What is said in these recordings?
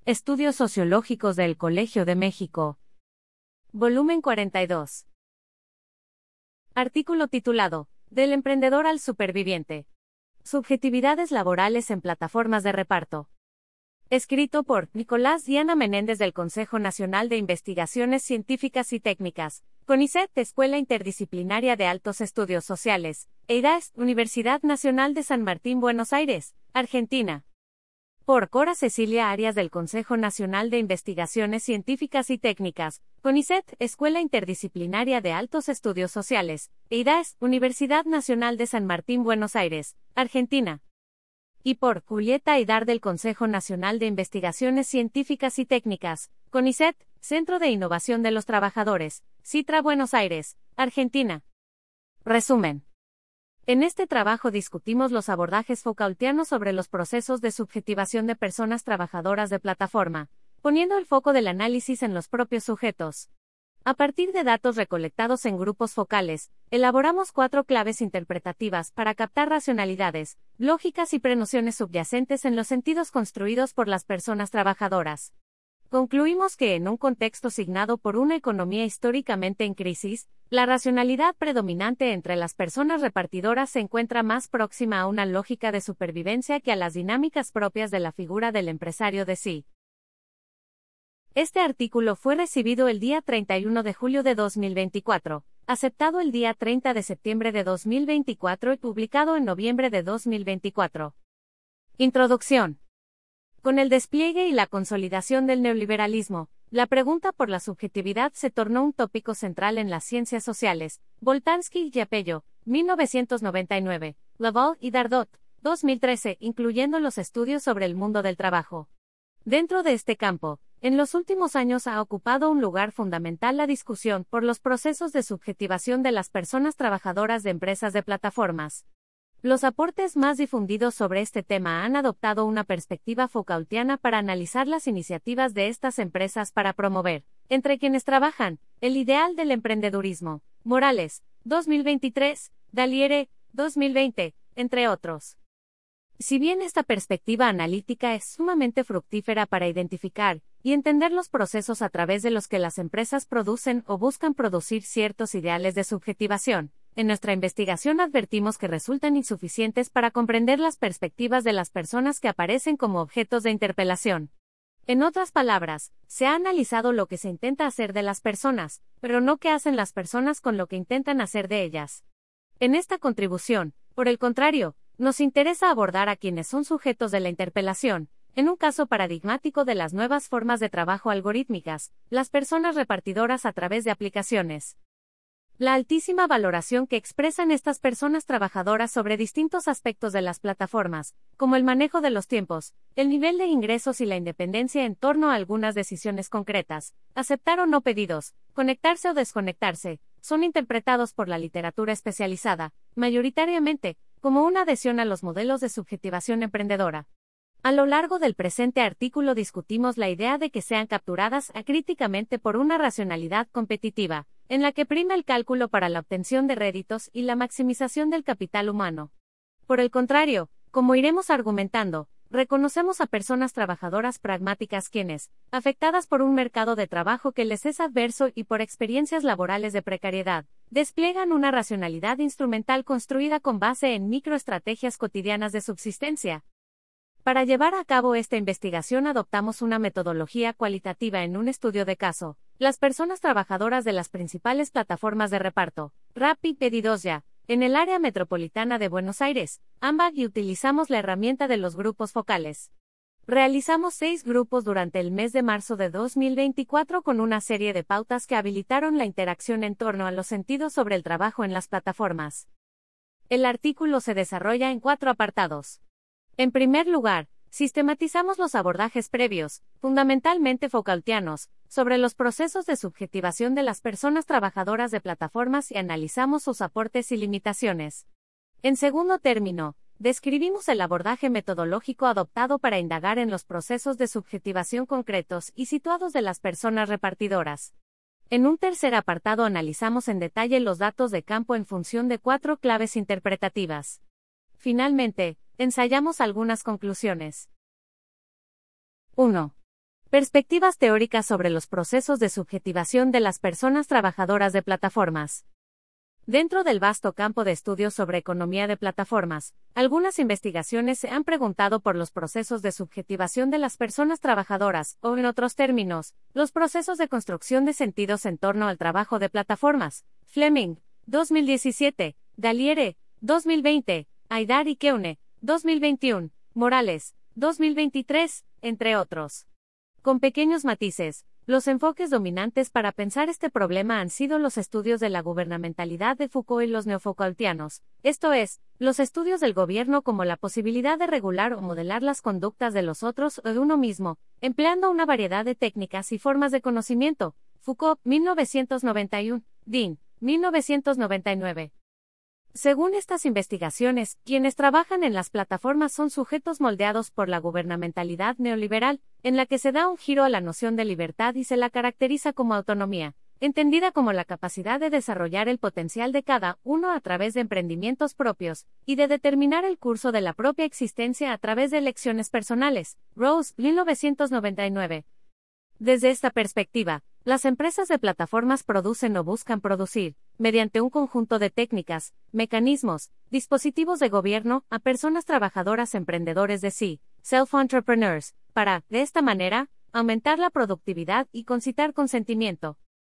Estudios Sociológicos del Colegio de México. Volumen 42. Artículo titulado, Del emprendedor al superviviente. Subjetividades laborales en plataformas de reparto. Escrito por Nicolás Diana Menéndez del Consejo Nacional de Investigaciones Científicas y Técnicas, CONICET, Escuela Interdisciplinaria de Altos Estudios Sociales, EIDAS, Universidad Nacional de San Martín, Buenos Aires, Argentina. Por Cora Cecilia Arias del Consejo Nacional de Investigaciones Científicas y Técnicas, CONICET, Escuela Interdisciplinaria de Altos Estudios Sociales, EIDAS, Universidad Nacional de San Martín, Buenos Aires, Argentina. Y por Julieta Aidar del Consejo Nacional de Investigaciones Científicas y Técnicas, CONICET, Centro de Innovación de los Trabajadores, CITRA, Buenos Aires, Argentina. Resumen. En este trabajo discutimos los abordajes Foucaultianos sobre los procesos de subjetivación de personas trabajadoras de plataforma, poniendo el foco del análisis en los propios sujetos. A partir de datos recolectados en grupos focales, elaboramos 4 claves interpretativas para captar racionalidades, lógicas y prenociones subyacentes en los sentidos construidos por las personas trabajadoras. Concluimos que en un contexto signado por una economía históricamente en crisis, la racionalidad predominante entre las personas repartidoras se encuentra más próxima a una lógica de supervivencia que a las dinámicas propias de la figura del empresario de sí. Este artículo fue recibido el día 31 de julio de 2024, aceptado el día 30 de septiembre de 2024 y publicado en noviembre de 2024. Introducción. Con el despliegue y la consolidación del neoliberalismo, la pregunta por la subjetividad se tornó un tópico central en las ciencias sociales. Boltanski y Yapello, 1999, Laval y Dardot, 2013, incluyendo los estudios sobre el mundo del trabajo. Dentro de este campo, en los últimos años ha ocupado un lugar fundamental la discusión por los procesos de subjetivación de las personas trabajadoras de empresas de plataformas. Los aportes más difundidos sobre este tema han adoptado una perspectiva Foucaultiana para analizar las iniciativas de estas empresas para promover, entre quienes trabajan, el ideal del emprendedurismo. Morales, 2023, Daliere, 2020, entre otros. Si bien esta perspectiva analítica es sumamente fructífera para identificar y entender los procesos a través de los que las empresas producen o buscan producir ciertos ideales de subjetivación, en nuestra investigación advertimos que resultan insuficientes para comprender las perspectivas de las personas que aparecen como objetos de interpelación. En otras palabras, se ha analizado lo que se intenta hacer de las personas, pero no qué hacen las personas con lo que intentan hacer de ellas. En esta contribución, por el contrario, nos interesa abordar a quienes son sujetos de la interpelación, en un caso paradigmático de las nuevas formas de trabajo algorítmicas, las personas repartidoras a través de aplicaciones. La altísima valoración que expresan estas personas trabajadoras sobre distintos aspectos de las plataformas, como el manejo de los tiempos, el nivel de ingresos y la independencia en torno a algunas decisiones concretas, aceptar o no pedidos, conectarse o desconectarse, son interpretados por la literatura especializada, mayoritariamente, como una adhesión a los modelos de subjetivación emprendedora. A lo largo del presente artículo discutimos la idea de que sean capturadas acríticamente por una racionalidad competitiva, en la que prima el cálculo para la obtención de réditos y la maximización del capital humano. Por el contrario, como iremos argumentando, reconocemos a personas trabajadoras pragmáticas quienes, afectadas por un mercado de trabajo que les es adverso y por experiencias laborales de precariedad, despliegan una racionalidad instrumental construida con base en microestrategias cotidianas de subsistencia. Para llevar a cabo esta investigación adoptamos una metodología cualitativa en un estudio de caso. Las personas trabajadoras de las principales plataformas de reparto, Rappi y Pedidos Ya, en el área metropolitana de Buenos Aires, AMBAG, y utilizamos la herramienta de los grupos focales. Realizamos 6 grupos durante el mes de marzo de 2024 con una serie de pautas que habilitaron la interacción en torno a los sentidos sobre el trabajo en las plataformas. El artículo se desarrolla en 4 apartados. En primer lugar, sistematizamos los abordajes previos, fundamentalmente Foucaultianos, sobre los procesos de subjetivación de las personas trabajadoras de plataformas y analizamos sus aportes y limitaciones. En segundo término, describimos el abordaje metodológico adoptado para indagar en los procesos de subjetivación concretos y situados de las personas repartidoras. En un tercer apartado analizamos en detalle los datos de campo en función de 4 claves interpretativas. Finalmente, ensayamos algunas conclusiones. 1. Perspectivas teóricas sobre los procesos de subjetivación de las personas trabajadoras de plataformas. Dentro del vasto campo de estudios sobre economía de plataformas, algunas investigaciones se han preguntado por los procesos de subjetivación de las personas trabajadoras, o en otros términos, los procesos de construcción de sentidos en torno al trabajo de plataformas. Fleming, 2017, Galliere, 2020, Haidar y Keune, 2021, Morales, 2023, entre otros. Con pequeños matices, los enfoques dominantes para pensar este problema han sido los estudios de la gubernamentalidad de Foucault y los neofoucaultianos, esto es, los estudios del gobierno como la posibilidad de regular o modelar las conductas de los otros o de uno mismo, empleando una variedad de técnicas y formas de conocimiento. Foucault, 1991, Dean, 1999. Según estas investigaciones, quienes trabajan en las plataformas son sujetos moldeados por la gubernamentalidad neoliberal, en la que se da un giro a la noción de libertad y se la caracteriza como autonomía, entendida como la capacidad de desarrollar el potencial de cada uno a través de emprendimientos propios, y de determinar el curso de la propia existencia a través de elecciones personales. Rose, 1999. Desde esta perspectiva, las empresas de plataformas producen o buscan producir, mediante un conjunto de técnicas, mecanismos, dispositivos de gobierno, a personas trabajadoras emprendedores de sí, self-entrepreneurs, para, de esta manera, aumentar la productividad y concitar consentimiento.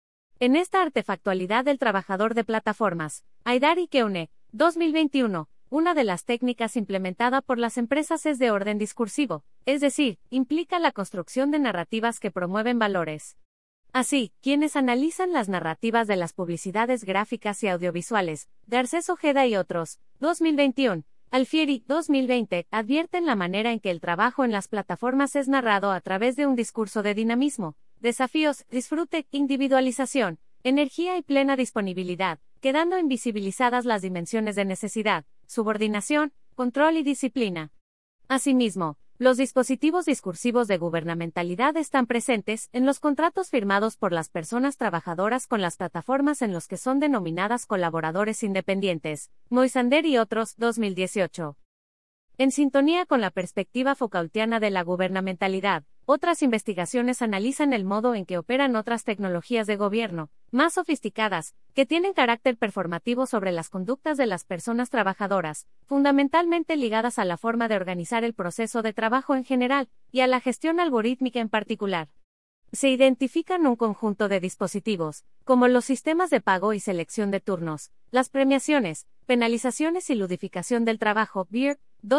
En esta artefactualidad del trabajador de plataformas, Haidar y Keune, 2021, una de las técnicas implementada por las empresas es de orden discursivo, es decir, implica la construcción de narrativas que promueven valores. Así, quienes analizan las narrativas de las publicidades gráficas y audiovisuales, Garcés Ojeda y otros, 2021, Alfieri, 2020, advierten la manera en que el trabajo en las plataformas es narrado a través de un discurso de dinamismo, desafíos, disfrute, individualización, energía y plena disponibilidad, quedando invisibilizadas las dimensiones de necesidad, subordinación, control y disciplina. Asimismo, los dispositivos discursivos de gubernamentalidad están presentes en los contratos firmados por las personas trabajadoras con las plataformas en los que son denominadas colaboradores independientes. Moisander y otros, 2018. En sintonía con la perspectiva Foucaultiana de la gubernamentalidad, otras investigaciones analizan el modo en que operan otras tecnologías de gobierno, más sofisticadas, que tienen carácter performativo sobre las conductas de las personas trabajadoras, fundamentalmente ligadas a la forma de organizar el proceso de trabajo en general, y a la gestión algorítmica en particular. Se identifican un conjunto de dispositivos, como los sistemas de pago y selección de turnos, las premiaciones, penalizaciones y ludificación del trabajo, Beer,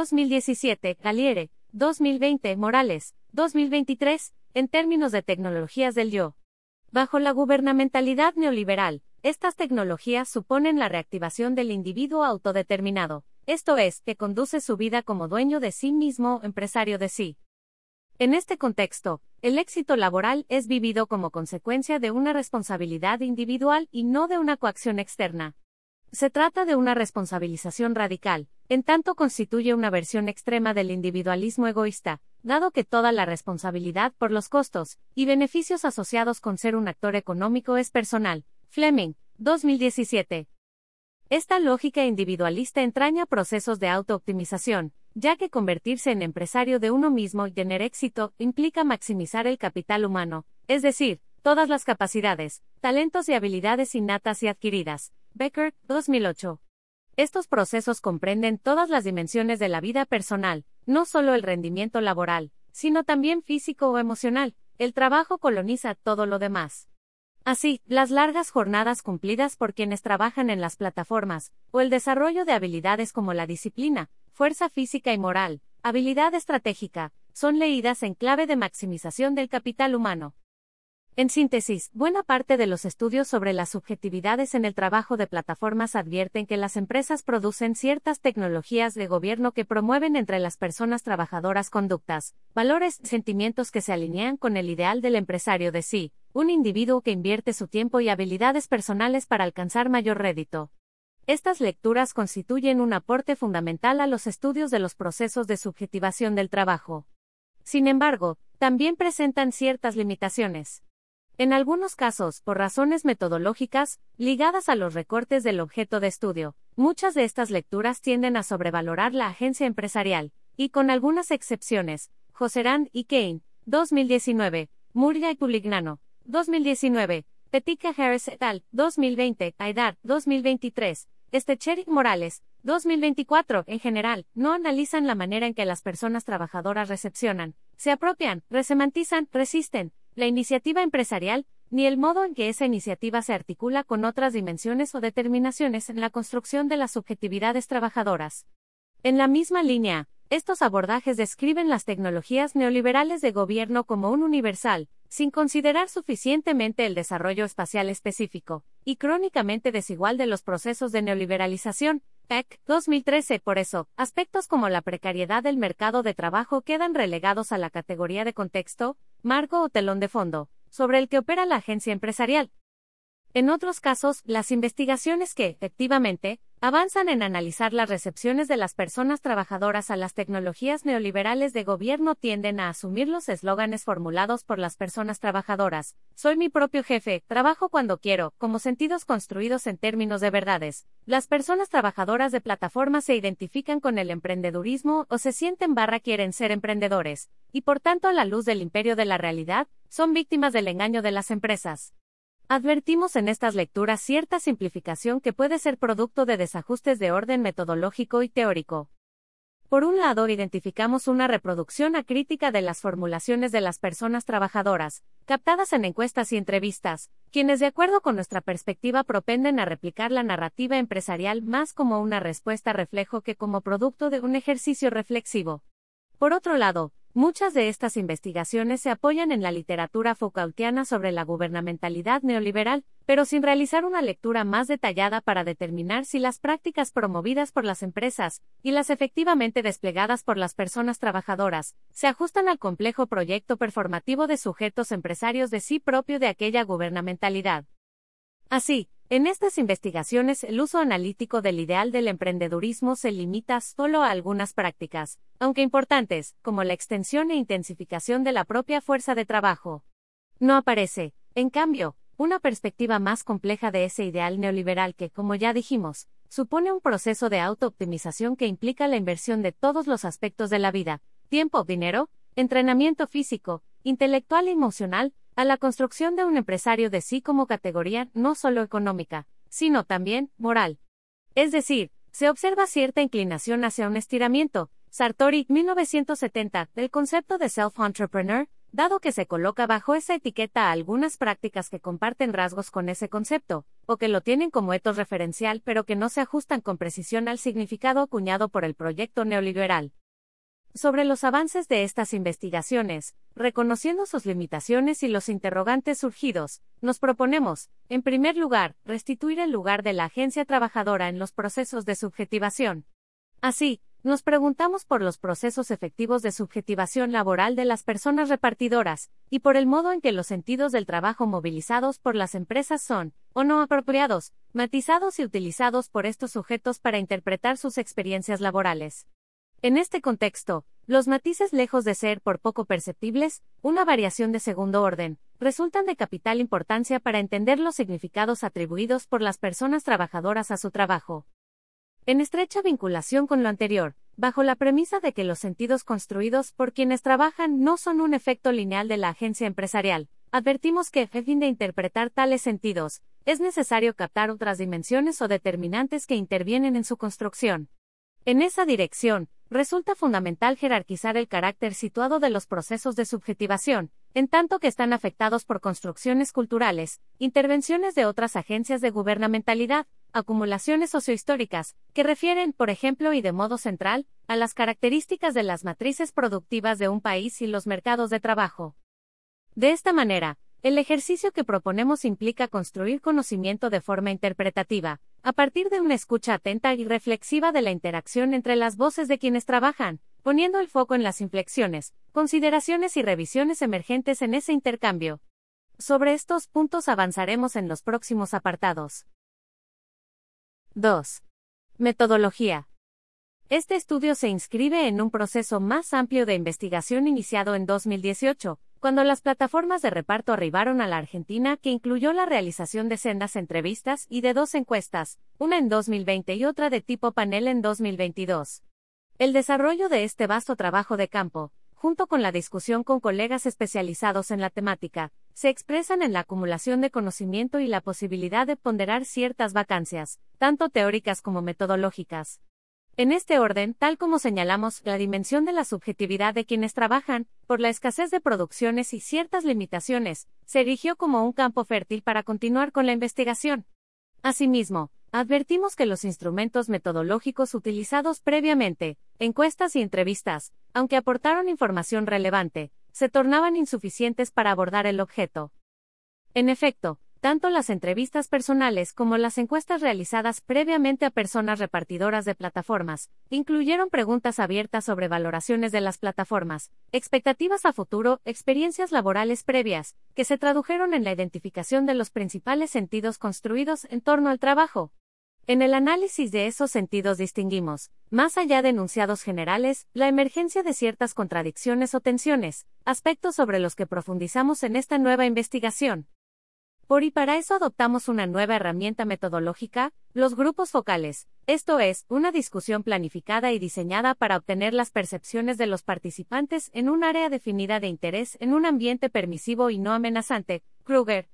2017, Galliere, 2020, Morales, 2023, en términos de tecnologías del yo. Bajo la gubernamentalidad neoliberal, estas tecnologías suponen la reactivación del individuo autodeterminado, esto es, que conduce su vida como dueño de sí mismo, empresario de sí. En este contexto, el éxito laboral es vivido como consecuencia de una responsabilidad individual y no de una coacción externa. Se trata de una responsabilización radical, en tanto constituye una versión extrema del individualismo egoísta, dado que toda la responsabilidad por los costos y beneficios asociados con ser un actor económico es personal. Fleming, 2017. Esta lógica individualista entraña procesos de auto-optimización, ya que convertirse en empresario de uno mismo y tener éxito implica maximizar el capital humano, es decir, todas las capacidades, talentos y habilidades innatas y adquiridas. Becker, 2008. Estos procesos comprenden todas las dimensiones de la vida personal, no solo el rendimiento laboral, sino también físico o emocional. El trabajo coloniza todo lo demás. Así, las largas jornadas cumplidas por quienes trabajan en las plataformas, o el desarrollo de habilidades como la disciplina, fuerza física y moral, habilidad estratégica, son leídas en clave de maximización del capital humano. En síntesis, buena parte de los estudios sobre las subjetividades en el trabajo de plataformas advierten que las empresas producen ciertas tecnologías de gobierno que promueven entre las personas trabajadoras conductas, valores, sentimientos que se alinean con el ideal del empresario de sí, un individuo que invierte su tiempo y habilidades personales para alcanzar mayor rédito. Estas lecturas constituyen un aporte fundamental a los estudios de los procesos de subjetivación del trabajo. Sin embargo, también presentan ciertas limitaciones. En algunos casos, por razones metodológicas, ligadas a los recortes del objeto de estudio, muchas de estas lecturas tienden a sobrevalorar la agencia empresarial, y con algunas excepciones, Josserand y Kane, 2019, Murgia y Pulignano, 2019, Petica Harris et al., 2020, Aidar, 2023, Estecheric Morales, 2024, en general, no analizan la manera en que las personas trabajadoras recepcionan, se apropian, resemantizan, resisten, la iniciativa empresarial, ni el modo en que esa iniciativa se articula con otras dimensiones o determinaciones en la construcción de las subjetividades trabajadoras. En la misma línea, estos abordajes describen las tecnologías neoliberales de gobierno como un universal, sin considerar suficientemente el desarrollo espacial específico, y crónicamente desigual de los procesos de neoliberalización, PEC, 2013. Por eso, aspectos como la precariedad del mercado de trabajo quedan relegados a la categoría de contexto, marco o telón de fondo, sobre el que opera la agencia empresarial. En otros casos, las investigaciones que, efectivamente, avanzan en analizar las recepciones de las personas trabajadoras a las tecnologías neoliberales de gobierno tienden a asumir los eslóganes formulados por las personas trabajadoras: soy mi propio jefe, trabajo cuando quiero, como sentidos construidos en términos de verdades. Las personas trabajadoras de plataformas se identifican con el emprendedurismo o se sienten quieren ser emprendedores, y por tanto a la luz del imperio de la realidad, son víctimas del engaño de las empresas. Advertimos en estas lecturas cierta simplificación que puede ser producto de desajustes de orden metodológico y teórico. Por un lado, identificamos una reproducción acrítica de las formulaciones de las personas trabajadoras, captadas en encuestas y entrevistas, quienes de acuerdo con nuestra perspectiva propenden a replicar la narrativa empresarial más como una respuesta reflejo que como producto de un ejercicio reflexivo. Por otro lado, muchas de estas investigaciones se apoyan en la literatura Foucaultiana sobre la gubernamentalidad neoliberal, pero sin realizar una lectura más detallada para determinar si las prácticas promovidas por las empresas, y las efectivamente desplegadas por las personas trabajadoras, se ajustan al complejo proyecto performativo de sujetos empresarios de sí propio de aquella gubernamentalidad. Así, en estas investigaciones el uso analítico del ideal del emprendedurismo se limita solo a algunas prácticas, aunque importantes, como la extensión e intensificación de la propia fuerza de trabajo. No aparece, en cambio, una perspectiva más compleja de ese ideal neoliberal que, como ya dijimos, supone un proceso de auto-optimización que implica la inversión de todos los aspectos de la vida: tiempo, dinero, entrenamiento físico, intelectual y emocional, a la construcción de un empresario de sí como categoría no solo económica, sino también moral. Es decir, se observa cierta inclinación hacia un estiramiento, Sartori, 1970, del concepto de self-entrepreneur, dado que se coloca bajo esa etiqueta a algunas prácticas que comparten rasgos con ese concepto, o que lo tienen como etos referencial pero que no se ajustan con precisión al significado acuñado por el proyecto neoliberal. Sobre los avances de estas investigaciones, reconociendo sus limitaciones y los interrogantes surgidos, nos proponemos, en primer lugar, restituir el lugar de la agencia trabajadora en los procesos de subjetivación. Así, nos preguntamos por los procesos efectivos de subjetivación laboral de las personas repartidoras, y por el modo en que los sentidos del trabajo movilizados por las empresas son, o no apropiados, matizados y utilizados por estos sujetos para interpretar sus experiencias laborales. En este contexto, los matices, lejos de ser por poco perceptibles, una variación de segundo orden, resultan de capital importancia para entender los significados atribuidos por las personas trabajadoras a su trabajo. En estrecha vinculación con lo anterior, bajo la premisa de que los sentidos construidos por quienes trabajan no son un efecto lineal de la agencia empresarial, advertimos que, a fin de interpretar tales sentidos, es necesario captar otras dimensiones o determinantes que intervienen en su construcción. En esa dirección, resulta fundamental jerarquizar el carácter situado de los procesos de subjetivación, en tanto que están afectados por construcciones culturales, intervenciones de otras agencias de gubernamentalidad, acumulaciones sociohistóricas, que refieren, por ejemplo y de modo central, a las características de las matrices productivas de un país y los mercados de trabajo. De esta manera, el ejercicio que proponemos implica construir conocimiento de forma interpretativa, a partir de una escucha atenta y reflexiva de la interacción entre las voces de quienes trabajan, poniendo el foco en las inflexiones, consideraciones y revisiones emergentes en ese intercambio. Sobre estos puntos avanzaremos en los próximos apartados. 2. Metodología. Este estudio se inscribe en un proceso más amplio de investigación iniciado en 2018, cuando las plataformas de reparto arribaron a la Argentina, que incluyó la realización de sendas entrevistas y de 2 encuestas, una en 2020 y otra de tipo panel en 2022. El desarrollo de este vasto trabajo de campo, junto con la discusión con colegas especializados en la temática, se expresan en la acumulación de conocimiento y la posibilidad de ponderar ciertas vacancias, tanto teóricas como metodológicas. En este orden, tal como señalamos, la dimensión de la subjetividad de quienes trabajan, por la escasez de producciones y ciertas limitaciones, se erigió como un campo fértil para continuar con la investigación. Asimismo, advertimos que los instrumentos metodológicos utilizados previamente, encuestas y entrevistas, aunque aportaron información relevante, se tornaban insuficientes para abordar el objeto. En efecto, tanto las entrevistas personales como las encuestas realizadas previamente a personas repartidoras de plataformas, incluyeron preguntas abiertas sobre valoraciones de las plataformas, expectativas a futuro, experiencias laborales previas, que se tradujeron en la identificación de los principales sentidos construidos en torno al trabajo. En el análisis de esos sentidos distinguimos, más allá de enunciados generales, la emergencia de ciertas contradicciones o tensiones, aspectos sobre los que profundizamos en esta nueva investigación. Por y para eso adoptamos una nueva herramienta metodológica, los grupos focales, esto es, una discusión planificada y diseñada para obtener las percepciones de los participantes en un área definida de interés en un ambiente permisivo y no amenazante. Kruger,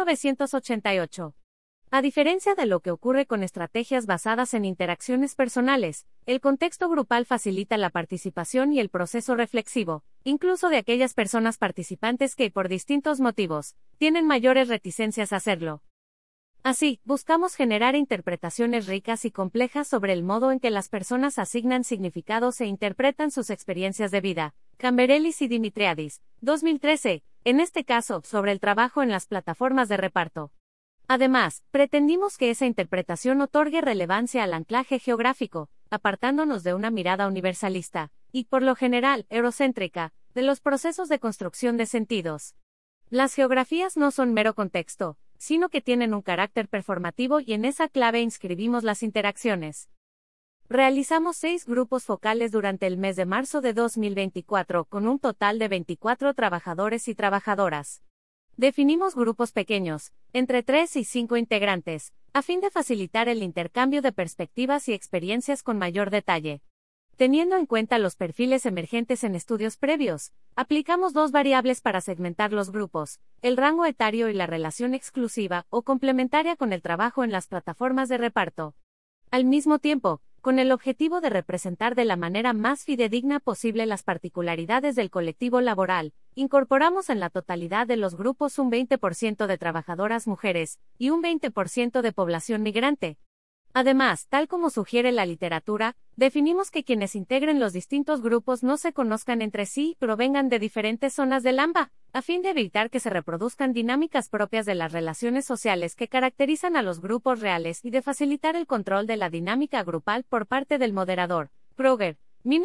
1988. A diferencia de lo que ocurre con estrategias basadas en interacciones personales, el contexto grupal facilita la participación y el proceso reflexivo, incluso de aquellas personas participantes que, por distintos motivos, tienen mayores reticencias a hacerlo. Así, buscamos generar interpretaciones ricas y complejas sobre el modo en que las personas asignan significados e interpretan sus experiencias de vida. Camberelis y Dimitriadis, 2013, en este caso, sobre el trabajo en las plataformas de reparto. Además, pretendimos que esa interpretación otorgue relevancia al anclaje geográfico, apartándonos de una mirada universalista, y, por lo general, eurocéntrica, de los procesos de construcción de sentidos. Las geografías no son mero contexto, sino que tienen un carácter performativo y en esa clave inscribimos las interacciones. Realizamos 6 grupos focales durante el mes de marzo de 2024, con un total de 24 trabajadores y trabajadoras. Definimos grupos pequeños, entre 3 y 5 integrantes, a fin de facilitar el intercambio de perspectivas y experiencias con mayor detalle. Teniendo en cuenta los perfiles emergentes en estudios previos, aplicamos 2 variables para segmentar los grupos, el rango etario y la relación exclusiva o complementaria con el trabajo en las plataformas de reparto. Al mismo tiempo, con el objetivo de representar de la manera más fidedigna posible las particularidades del colectivo laboral, incorporamos en la totalidad de los grupos un 20% de trabajadoras mujeres y un 20% de población migrante. Además, tal como sugiere la literatura, definimos que quienes integren los distintos grupos no se conozcan entre sí y provengan de diferentes zonas del AMBA, a fin de evitar que se reproduzcan dinámicas propias de las relaciones sociales que caracterizan a los grupos reales y de facilitar el control de la dinámica grupal por parte del moderador. Kruger,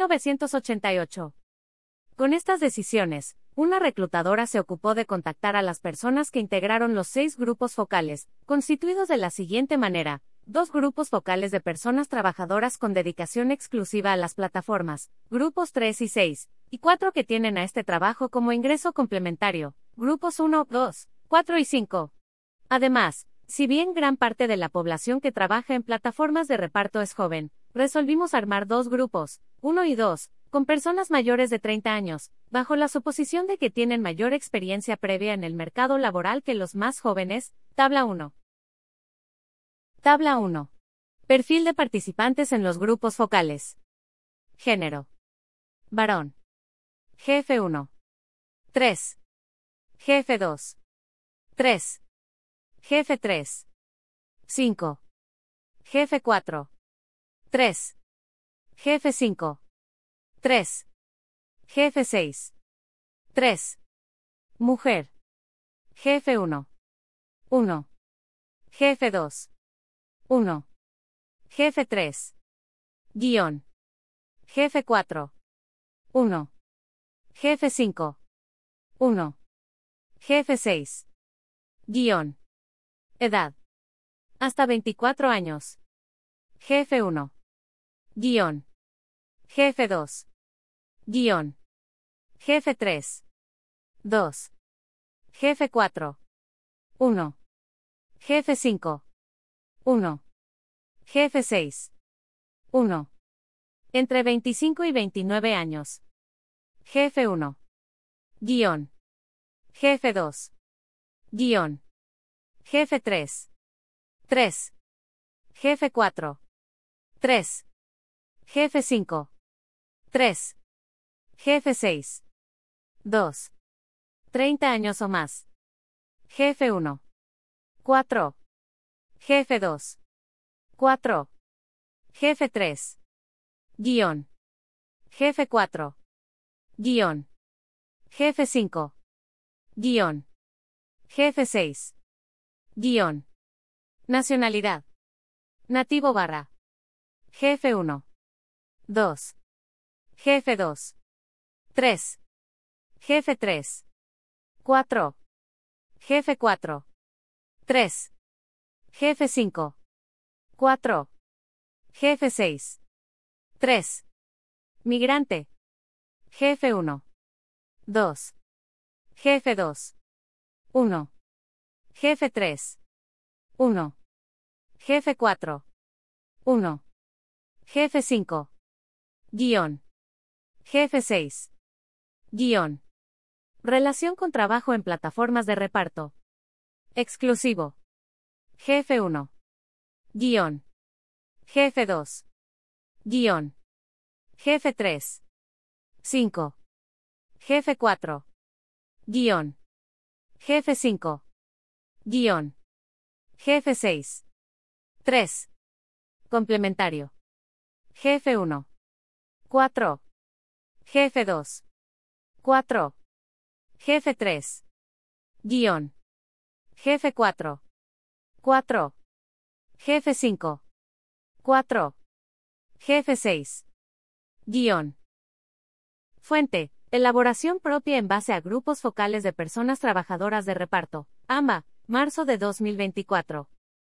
1988. Con estas decisiones, una reclutadora se ocupó de contactar a las personas que integraron los 6 grupos focales, constituidos de la siguiente manera: 2 grupos focales de personas trabajadoras con dedicación exclusiva a las plataformas, grupos 3 y 6, y 4 que tienen a este trabajo como ingreso complementario, grupos 1, 2, 4 y 5. Además, si bien gran parte de la población que trabaja en plataformas de reparto es joven, resolvimos armar 2 grupos, 1 y 2, con personas mayores de 30 años, bajo la suposición de que tienen mayor experiencia previa en el mercado laboral que los más jóvenes. Tabla 1. Tabla 1. Perfil de participantes en los grupos focales. Género. Varón. Jefe 1. 3. Jefe 2. 3. Jefe 3. 5. Jefe 4. 3. Jefe 5. 3. Jefe 6. 3. Mujer. Jefe 1. 1. Jefe 2. 1. Jefe 3. Guión. Jefe 4. 1. Jefe 5. 1. Jefe 6. Guión. Edad. Hasta 24 años. Jefe 1. Guión. Jefe 2. Guión. Jefe 3. 2. Jefe 4. 1. Jefe 5. 1. Jefe 6. 1. Entre 25 y 29 años. Jefe 1. Guión. Jefe 2. Guión. Jefe 3. 3. Jefe 4. 3. Jefe 5. 3. Jefe 6. 2. 30 años o más. Jefe 1. 4. Jefe 2. 4. Jefe 3. Guión. Jefe 4. Guión. Jefe 5. Guión. Jefe 6. Guión. Nacionalidad. Nativo / Jefe 1. 2. Jefe 2. 3. Jefe 3. 4. Jefe 4. 3. Jefe 5. 4. Jefe 6. 3. Migrante. Jefe 1. 2. Jefe 2. 1. Jefe 3. 1. Jefe 4. 1. Jefe 5. Guión. Jefe 6. Guión. Relación con trabajo en plataformas de reparto. Exclusivo. Jefe 1. Guión. Jefe 2. Guión. Jefe 3. 5. Jefe 4. Guión. Jefe 5. Guión. Jefe 6. 3. Complementario. Jefe 1. 4. Jefe 2. 4. Jefe 3. Guión. Jefe 4. 4. Jefe 5. 4. Jefe 6. Guión. Fuente. Elaboración propia en base a grupos focales de personas trabajadoras de reparto. AMBA. Marzo de 2024.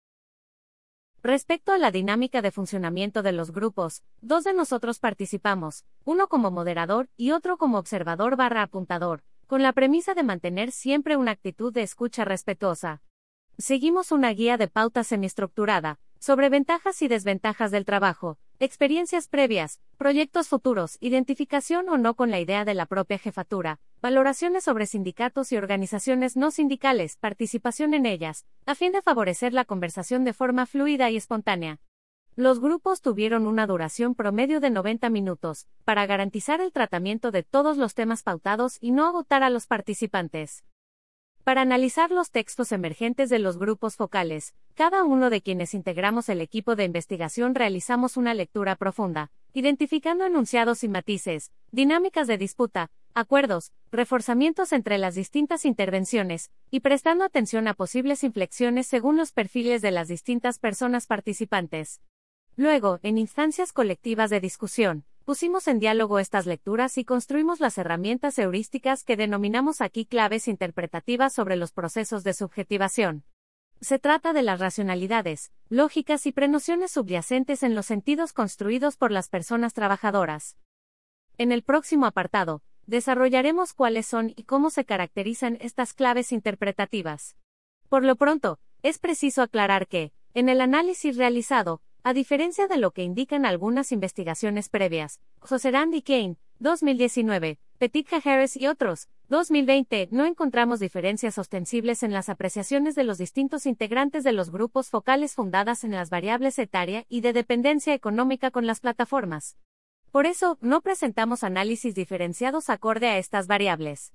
Respecto a la dinámica de funcionamiento de los grupos, 2 de nosotros participamos, uno como moderador y otro como observador / apuntador, con la premisa de mantener siempre una actitud de escucha respetuosa. Seguimos una guía de pauta semiestructurada, sobre ventajas y desventajas del trabajo, experiencias previas, proyectos futuros, identificación o no con la idea de la propia jefatura, valoraciones sobre sindicatos y organizaciones no sindicales, participación en ellas, a fin de favorecer la conversación de forma fluida y espontánea. Los grupos tuvieron una duración promedio de 90 minutos, para garantizar el tratamiento de todos los temas pautados y no agotar a los participantes. Para analizar los textos emergentes de los grupos focales, cada uno de quienes integramos el equipo de investigación realizamos una lectura profunda, identificando enunciados y matices, dinámicas de disputa, acuerdos, reforzamientos entre las distintas intervenciones, y prestando atención a posibles inflexiones según los perfiles de las distintas personas participantes. Luego, en instancias colectivas de discusión, pusimos en diálogo estas lecturas y construimos las herramientas heurísticas que denominamos aquí claves interpretativas sobre los procesos de subjetivación. Se trata de las racionalidades, lógicas y prenociones subyacentes en los sentidos construidos por las personas trabajadoras. En el próximo apartado, desarrollaremos cuáles son y cómo se caracterizan estas claves interpretativas. Por lo pronto, es preciso aclarar que, en el análisis realizado, a diferencia de lo que indican algunas investigaciones previas, Josserand y Kane, 2019, Petitja-Harris y otros, 2020, no encontramos diferencias ostensibles en las apreciaciones de los distintos integrantes de los grupos focales fundadas en las variables etaria y de dependencia económica con las plataformas. Por eso, no presentamos análisis diferenciados acorde a estas variables.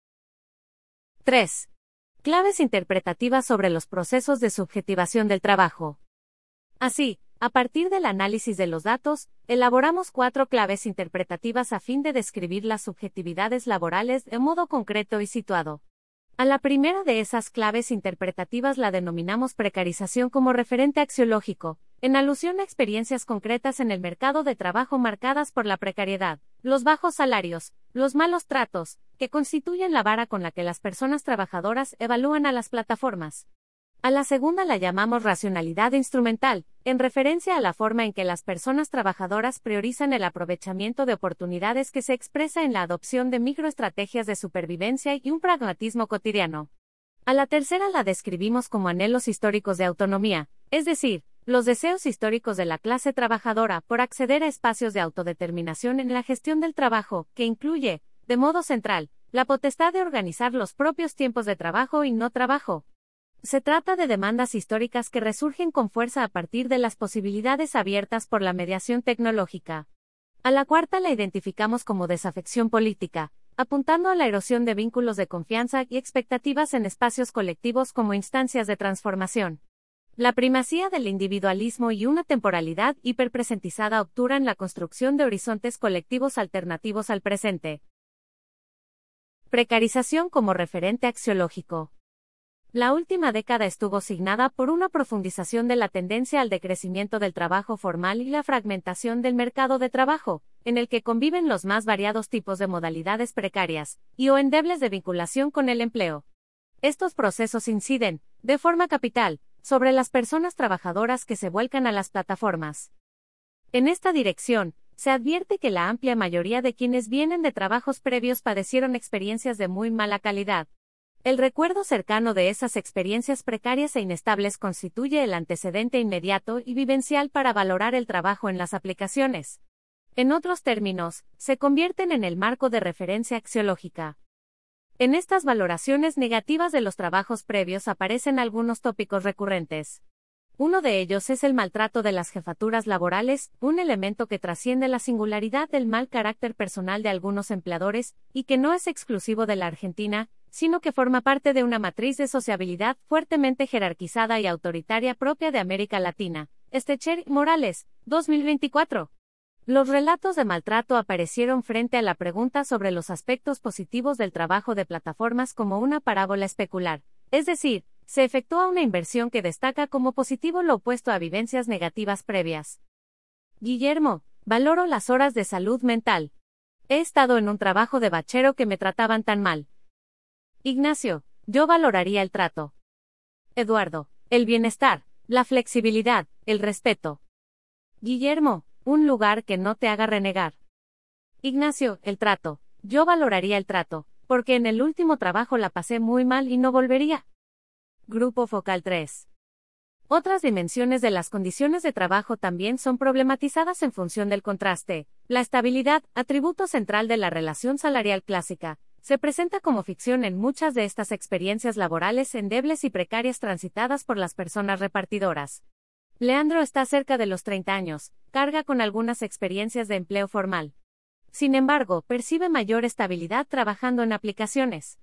3. Claves interpretativas sobre los procesos de subjetivación del trabajo. Así, a partir del análisis de los datos, elaboramos 4 claves interpretativas a fin de describir las subjetividades laborales de modo concreto y situado. A la primera de esas claves interpretativas la denominamos precarización como referente axiológico, en alusión a experiencias concretas en el mercado de trabajo marcadas por la precariedad, los bajos salarios, los malos tratos, que constituyen la vara con la que las personas trabajadoras evalúan a las plataformas. A la segunda la llamamos racionalidad instrumental, en referencia a la forma en que las personas trabajadoras priorizan el aprovechamiento de oportunidades que se expresa en la adopción de microestrategias de supervivencia y un pragmatismo cotidiano. A la tercera la describimos como anhelos históricos de autonomía, es decir, los deseos históricos de la clase trabajadora por acceder a espacios de autodeterminación en la gestión del trabajo, que incluye de modo central, la potestad de organizar los propios tiempos de trabajo y no trabajo. Se trata de demandas históricas que resurgen con fuerza a partir de las posibilidades abiertas por la mediación tecnológica. A la cuarta la identificamos como desafección política, apuntando a la erosión de vínculos de confianza y expectativas en espacios colectivos como instancias de transformación. La primacía del individualismo y una temporalidad hiperpresentizada obturan la construcción de horizontes colectivos alternativos al presente. Precarización como referente axiológico. La última década estuvo signada por una profundización de la tendencia al decrecimiento del trabajo formal y la fragmentación del mercado de trabajo, en el que conviven los más variados tipos de modalidades precarias y o endebles de vinculación con el empleo. Estos procesos inciden, de forma capital, sobre las personas trabajadoras que se vuelcan a las plataformas. En esta dirección, se advierte que la amplia mayoría de quienes vienen de trabajos previos padecieron experiencias de muy mala calidad. El recuerdo cercano de esas experiencias precarias e inestables constituye el antecedente inmediato y vivencial para valorar el trabajo en las aplicaciones. En otros términos, se convierten en el marco de referencia axiológica. En estas valoraciones negativas de los trabajos previos aparecen algunos tópicos recurrentes. Uno de ellos es el maltrato de las jefaturas laborales, un elemento que trasciende la singularidad del mal carácter personal de algunos empleadores, y que no es exclusivo de la Argentina, sino que forma parte de una matriz de sociabilidad fuertemente jerarquizada y autoritaria propia de América Latina. Stecher y Morales, 2024. Los relatos de maltrato aparecieron frente a la pregunta sobre los aspectos positivos del trabajo de plataformas como una parábola especular, es decir, se efectúa una inversión que destaca como positivo lo opuesto a vivencias negativas previas. Guillermo, valoro las horas de salud mental. He estado en un trabajo de bachero que me trataban tan mal. Ignacio, yo valoraría el trato. Eduardo, el bienestar, la flexibilidad, el respeto. Guillermo, un lugar que no te haga renegar. Ignacio, el trato. Yo valoraría el trato, porque en el último trabajo la pasé muy mal y no volvería. Grupo Focal 3. Otras dimensiones de las condiciones de trabajo también son problematizadas en función del contraste. La estabilidad, atributo central de la relación salarial clásica, se presenta como ficción en muchas de estas experiencias laborales endebles y precarias transitadas por las personas repartidoras. Leandro está cerca de los 30 años, carga con algunas experiencias de empleo formal. Sin embargo, percibe mayor estabilidad trabajando en aplicaciones.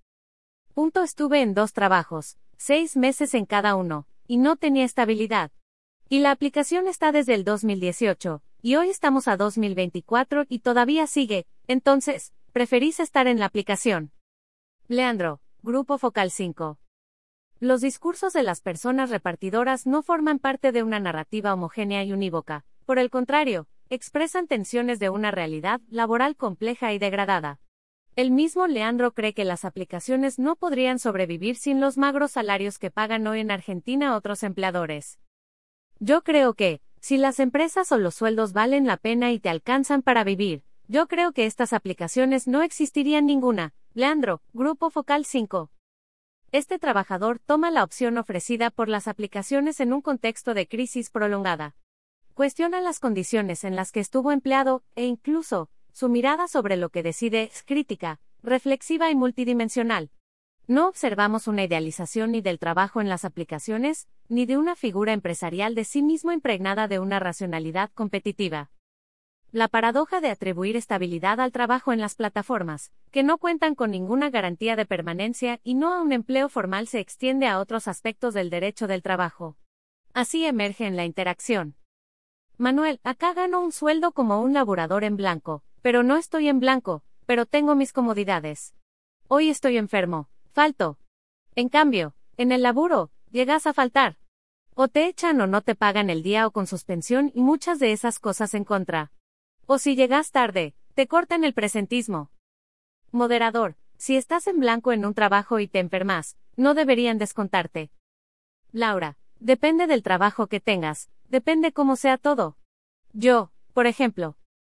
Estuve en 2 trabajos, 6 meses en cada uno, y no tenía estabilidad. Y la aplicación está desde el 2018, y hoy estamos a 2024 y todavía sigue, entonces, preferís estar en la aplicación. Leandro, Grupo Focal 5. Los discursos de las personas repartidoras no forman parte de una narrativa homogénea y unívoca, por el contrario, expresan tensiones de una realidad laboral compleja y degradada. El mismo Leandro cree que las aplicaciones no podrían sobrevivir sin los magros salarios que pagan hoy en Argentina otros empleadores. Yo creo que, si las empresas o los sueldos valen la pena y te alcanzan para vivir, yo creo que estas aplicaciones no existirían ninguna. Leandro, Grupo Focal 5. Este trabajador toma la opción ofrecida por las aplicaciones en un contexto de crisis prolongada. Cuestiona las condiciones en las que estuvo empleado, e incluso, su mirada sobre lo que decide es crítica, reflexiva y multidimensional. No observamos una idealización ni del trabajo en las aplicaciones, ni de una figura empresarial de sí mismo impregnada de una racionalidad competitiva. La paradoja de atribuir estabilidad al trabajo en las plataformas, que no cuentan con ninguna garantía de permanencia y no a un empleo formal, se extiende a otros aspectos del derecho del trabajo. Así emerge en la interacción. Manuel, acá gano un sueldo como un laborador en blanco, pero no estoy en blanco, pero tengo mis comodidades. Hoy estoy enfermo, falto. En cambio, en el laburo, llegas a faltar. O te echan o no te pagan el día o con suspensión y muchas de esas cosas en contra. O si llegas tarde, te cortan el presentismo. Moderador, si estás en blanco en un trabajo y te enfermas, no deberían descontarte. Laura, depende del trabajo que tengas, depende cómo sea todo. Yo, por ejemplo,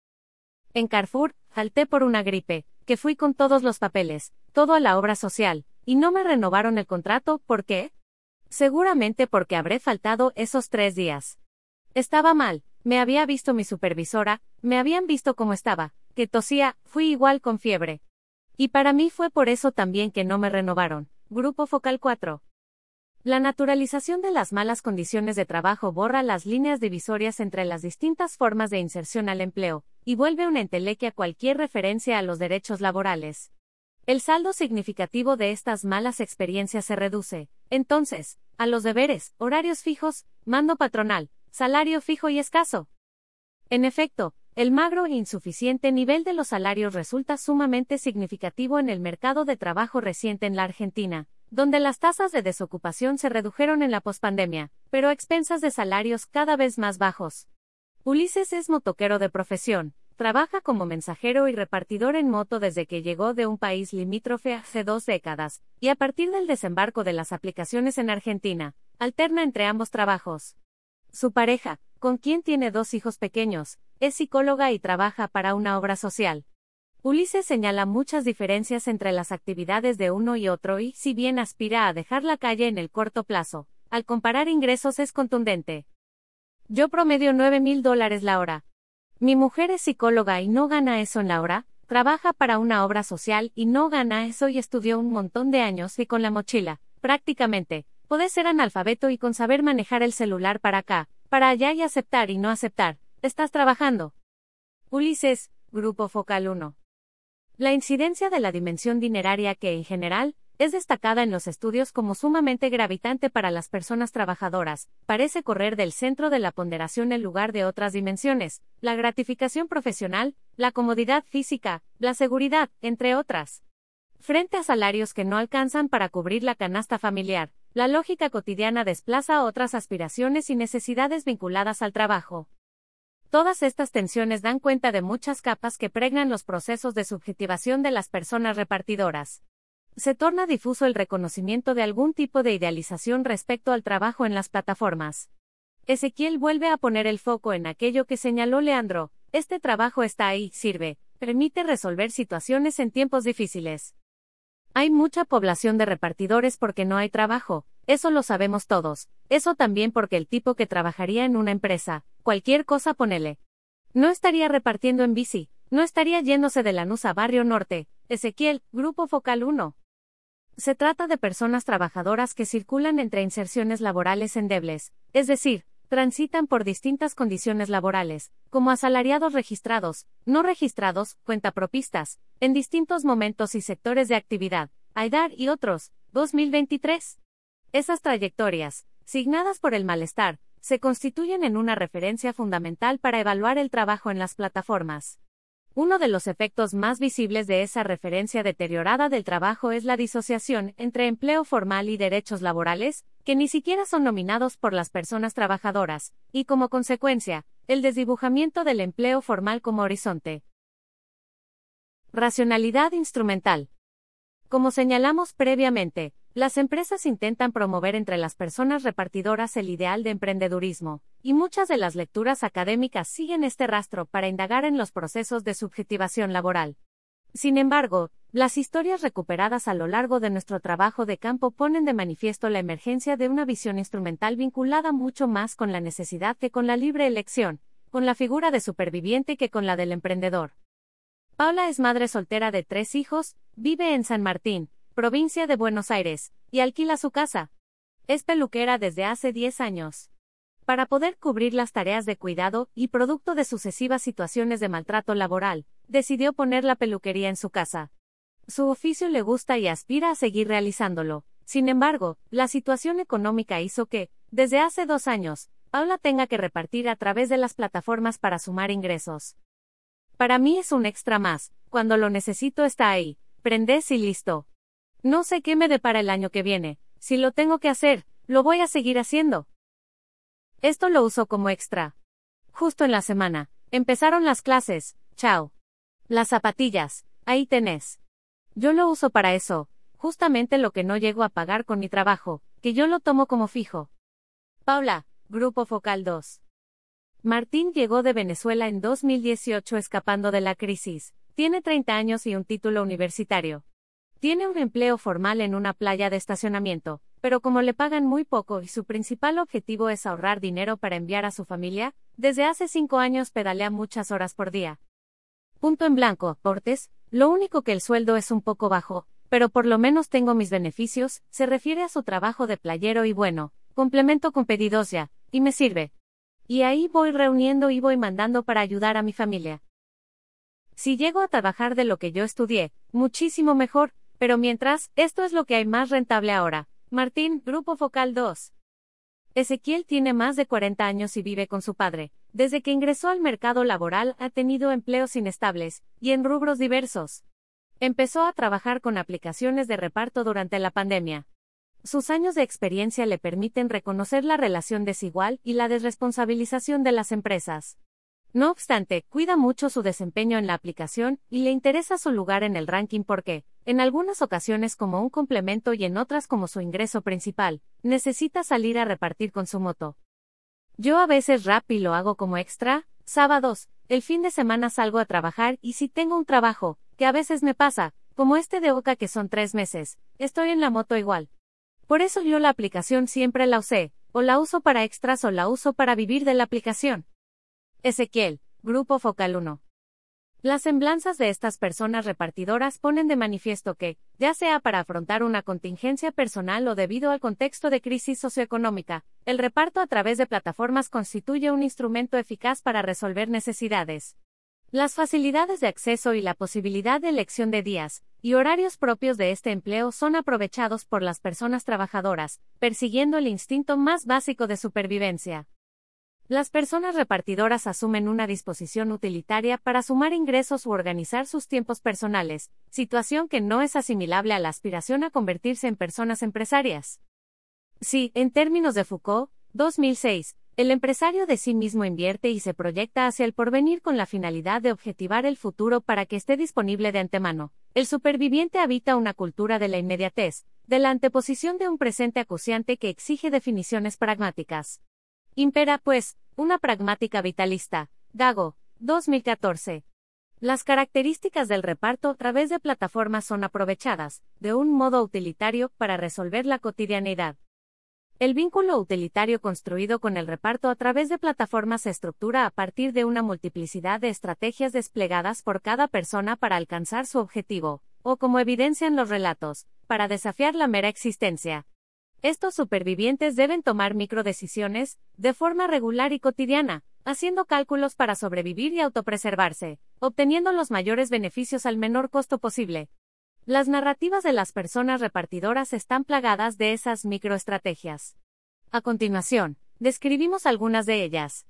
en Carrefour, falté por una gripe, que fui con todos los papeles, todo a la obra social, y no me renovaron el contrato. ¿Por qué? Seguramente porque habré faltado esos 3 días. Estaba mal, me había visto mi supervisora, me habían visto cómo estaba, que tosía, fui igual con fiebre. Y para mí fue por eso también que no me renovaron. Grupo Focal 4. La naturalización de las malas condiciones de trabajo borra las líneas divisorias entre las distintas formas de inserción al empleo, y vuelve una entelequia cualquier referencia a los derechos laborales. El saldo significativo de estas malas experiencias se reduce, entonces, a los deberes, horarios fijos, mando patronal, salario fijo y escaso. En efecto, el magro e insuficiente nivel de los salarios resulta sumamente significativo en el mercado de trabajo reciente en la Argentina, donde las tasas de desocupación se redujeron en la pospandemia, pero a expensas de salarios cada vez más bajos. Ulises es motoquero de profesión, trabaja como mensajero y repartidor en moto desde que llegó de un país limítrofe hace 2 décadas, y a partir del desembarco de las aplicaciones en Argentina, alterna entre ambos trabajos. Su pareja, con quien tiene 2 hijos pequeños, es psicóloga y trabaja para una obra social. Ulises señala muchas diferencias entre las actividades de uno y otro y, si bien aspira a dejar la calle en el corto plazo, al comparar ingresos es contundente. Yo promedio $9,000 la hora. Mi mujer es psicóloga y no gana eso en la hora, trabaja para una obra social y no gana eso y estudió un montón de años y con la mochila, prácticamente, podés ser analfabeto y con saber manejar el celular para acá, para allá y aceptar y no aceptar, estás trabajando. Ulises, Grupo Focal 1. La incidencia de la dimensión dineraria que, en general, es destacada en los estudios como sumamente gravitante para las personas trabajadoras, parece correr del centro de la ponderación en lugar de otras dimensiones, la gratificación profesional, la comodidad física, la seguridad, entre otras. Frente a salarios que no alcanzan para cubrir la canasta familiar, la lógica cotidiana desplaza otras aspiraciones y necesidades vinculadas al trabajo. Todas estas tensiones dan cuenta de muchas capas que pregnan los procesos de subjetivación de las personas repartidoras. Se torna difuso el reconocimiento de algún tipo de idealización respecto al trabajo en las plataformas. Ezequiel vuelve a poner el foco en aquello que señaló Leandro: este trabajo está ahí, sirve, permite resolver situaciones en tiempos difíciles. Hay mucha población de repartidores porque no hay trabajo, eso lo sabemos todos, eso también porque el tipo que trabajaría en una empresa, cualquier cosa ponele. No estaría repartiendo en bici, no estaría yéndose de Lanús a Barrio Norte. Ezequiel, Grupo Focal 1. Se trata de personas trabajadoras que circulan entre inserciones laborales endebles, es decir, transitan por distintas condiciones laborales, como asalariados registrados, no registrados, cuentapropistas, en distintos momentos y sectores de actividad, AIDAR y otros, 2023. Esas trayectorias, signadas por el malestar, se constituyen en una referencia fundamental para evaluar el trabajo en las plataformas. Uno de los efectos más visibles de esa referencia deteriorada del trabajo es la disociación entre empleo formal y derechos laborales, que ni siquiera son nominados por las personas trabajadoras, y como consecuencia, el desdibujamiento del empleo formal como horizonte. Racionalidad instrumental. Como señalamos previamente, las empresas intentan promover entre las personas repartidoras el ideal de emprendedurismo, y muchas de las lecturas académicas siguen este rastro para indagar en los procesos de subjetivación laboral. Sin embargo, las historias recuperadas a lo largo de nuestro trabajo de campo ponen de manifiesto la emergencia de una visión instrumental vinculada mucho más con la necesidad que con la libre elección, con la figura de superviviente que con la del emprendedor. Paula es madre soltera de 3 hijos, vive en San Martín, provincia de Buenos Aires, y alquila su casa. Es peluquera desde hace 10 años. Para poder cubrir las tareas de cuidado, y producto de sucesivas situaciones de maltrato laboral, decidió poner la peluquería en su casa. Su oficio le gusta y aspira a seguir realizándolo. Sin embargo, la situación económica hizo que, desde hace 2 años, Paula tenga que repartir a través de las plataformas para sumar ingresos. Para mí es un extra más, cuando lo necesito está ahí, prendés y listo. No sé qué me depara el año que viene, si lo tengo que hacer, lo voy a seguir haciendo. Esto lo uso como extra. Justo en la semana, empezaron las clases, chao. Las zapatillas, ahí tenés. Yo lo uso para eso, justamente lo que no llego a pagar con mi trabajo, que yo lo tomo como fijo. Paula, Grupo Focal 2. Martín llegó de Venezuela en 2018 escapando de la crisis, tiene 30 años y un título universitario. Tiene un empleo formal en una playa de estacionamiento, pero como le pagan muy poco y su principal objetivo es ahorrar dinero para enviar a su familia, desde hace 5 años pedalea muchas horas por día. Punto en blanco, Portes, Lo único que el sueldo es un poco bajo, pero por lo menos tengo mis beneficios, se refiere a su trabajo de playero y bueno, complemento con pedidos ya, y me sirve. Y ahí voy reuniendo y voy mandando para ayudar a mi familia. Si llego a trabajar de lo que yo estudié, muchísimo mejor, pero mientras, esto es lo que hay más rentable ahora. Martín, Grupo Focal 2. Ezequiel tiene más de 40 años y vive con su padre. Desde que ingresó al mercado laboral ha tenido empleos inestables, y en rubros diversos. Empezó a trabajar con aplicaciones de reparto durante la pandemia. Sus años de experiencia le permiten reconocer la relación desigual y la desresponsabilización de las empresas. No obstante, cuida mucho su desempeño en la aplicación y le interesa su lugar en el ranking porque, en algunas ocasiones como un complemento y en otras como su ingreso principal, necesita salir a repartir con su moto. Yo a veces rap y lo hago como extra, sábados, el fin de semana salgo a trabajar y si tengo un trabajo, que a veces me pasa, como este de Oca que son 3 meses, estoy en la moto igual. Por eso yo la aplicación siempre la usé, o la uso para extras o la uso para vivir de la aplicación. Ezequiel, Grupo Focal 1. Las semblanzas de estas personas repartidoras ponen de manifiesto que, ya sea para afrontar una contingencia personal o debido al contexto de crisis socioeconómica, el reparto a través de plataformas constituye un instrumento eficaz para resolver necesidades. Las facilidades de acceso y la posibilidad de elección de días y horarios propios de este empleo son aprovechados por las personas trabajadoras, persiguiendo el instinto más básico de supervivencia. Las personas repartidoras asumen una disposición utilitaria para sumar ingresos u organizar sus tiempos personales, situación que no es asimilable a la aspiración a convertirse en personas empresarias. Si, en términos de Foucault, 2006, el empresario de sí mismo invierte y se proyecta hacia el porvenir con la finalidad de objetivar el futuro para que esté disponible de antemano, el superviviente habita una cultura de la inmediatez, de la anteposición de un presente acuciante que exige definiciones pragmáticas. Impera, pues, una pragmática vitalista. Gago, 2014. Las características del reparto a través de plataformas son aprovechadas, de un modo utilitario, para resolver la cotidianeidad. El vínculo utilitario construido con el reparto a través de plataformas se estructura a partir de una multiplicidad de estrategias desplegadas por cada persona para alcanzar su objetivo, o como evidencian los relatos, para desafiar la mera existencia. Estos supervivientes deben tomar microdecisiones, de forma regular y cotidiana, haciendo cálculos para sobrevivir y autopreservarse, obteniendo los mayores beneficios al menor costo posible. Las narrativas de las personas repartidoras están plagadas de esas microestrategias. A continuación, describimos algunas de ellas.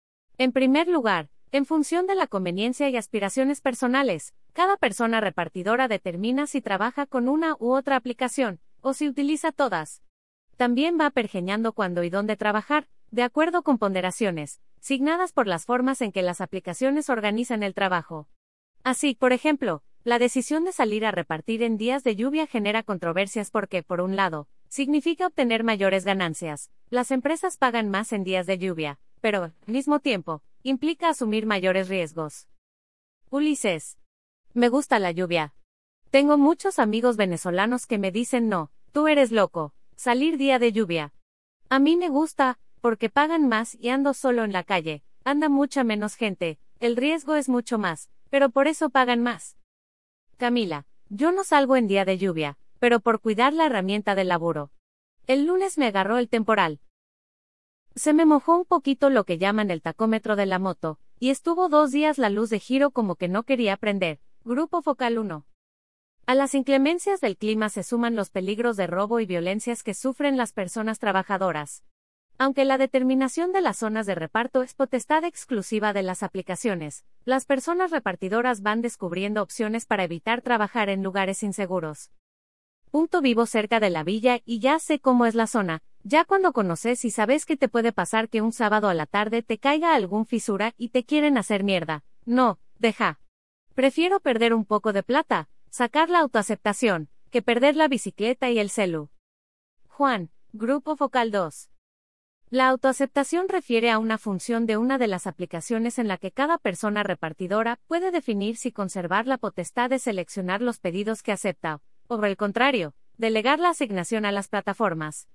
En primer lugar, en función de la conveniencia y aspiraciones personales, cada persona repartidora determina si trabaja con una u otra aplicación, o si utiliza todas. También va pergeñando cuándo y dónde trabajar, de acuerdo con ponderaciones, signadas por las formas en que las aplicaciones organizan el trabajo. Así, por ejemplo, la decisión de salir a repartir en días de lluvia genera controversias porque, por un lado, significa obtener mayores ganancias. Las empresas pagan más en días de lluvia, pero, al mismo tiempo, implica asumir mayores riesgos. Ulises. Me gusta la lluvia. Tengo muchos amigos venezolanos que me dicen no, tú eres loco. Salir día de lluvia. A mí me gusta, porque pagan más y ando solo en la calle, anda mucha menos gente, el riesgo es mucho más, pero por eso pagan más. Camila, yo no salgo en día de lluvia, pero por cuidar la herramienta del laburo. El lunes me agarró el temporal. Se me mojó un poquito lo que llaman el tacómetro de la moto, y estuvo 2 días la luz de giro como que no quería prender. Grupo Focal 1. A las inclemencias del clima se suman los peligros de robo y violencias que sufren las personas trabajadoras. Aunque la determinación de las zonas de reparto es potestad exclusiva de las aplicaciones, las personas repartidoras van descubriendo opciones para evitar trabajar en lugares inseguros. Vivo cerca de la villa y ya sé cómo es la zona, ya cuando conoces y sabes que te puede pasar que un sábado a la tarde te caiga algún fisura y te quieren hacer mierda. No, deja. Prefiero perder un poco de plata, sacar la autoaceptación, que perder la bicicleta y el celu. Juan, Grupo Focal 2. La autoaceptación refiere a una función de una de las aplicaciones en la que cada persona repartidora puede definir si conservar la potestad de seleccionar los pedidos que acepta, o por el contrario, delegar la asignación a las plataformas.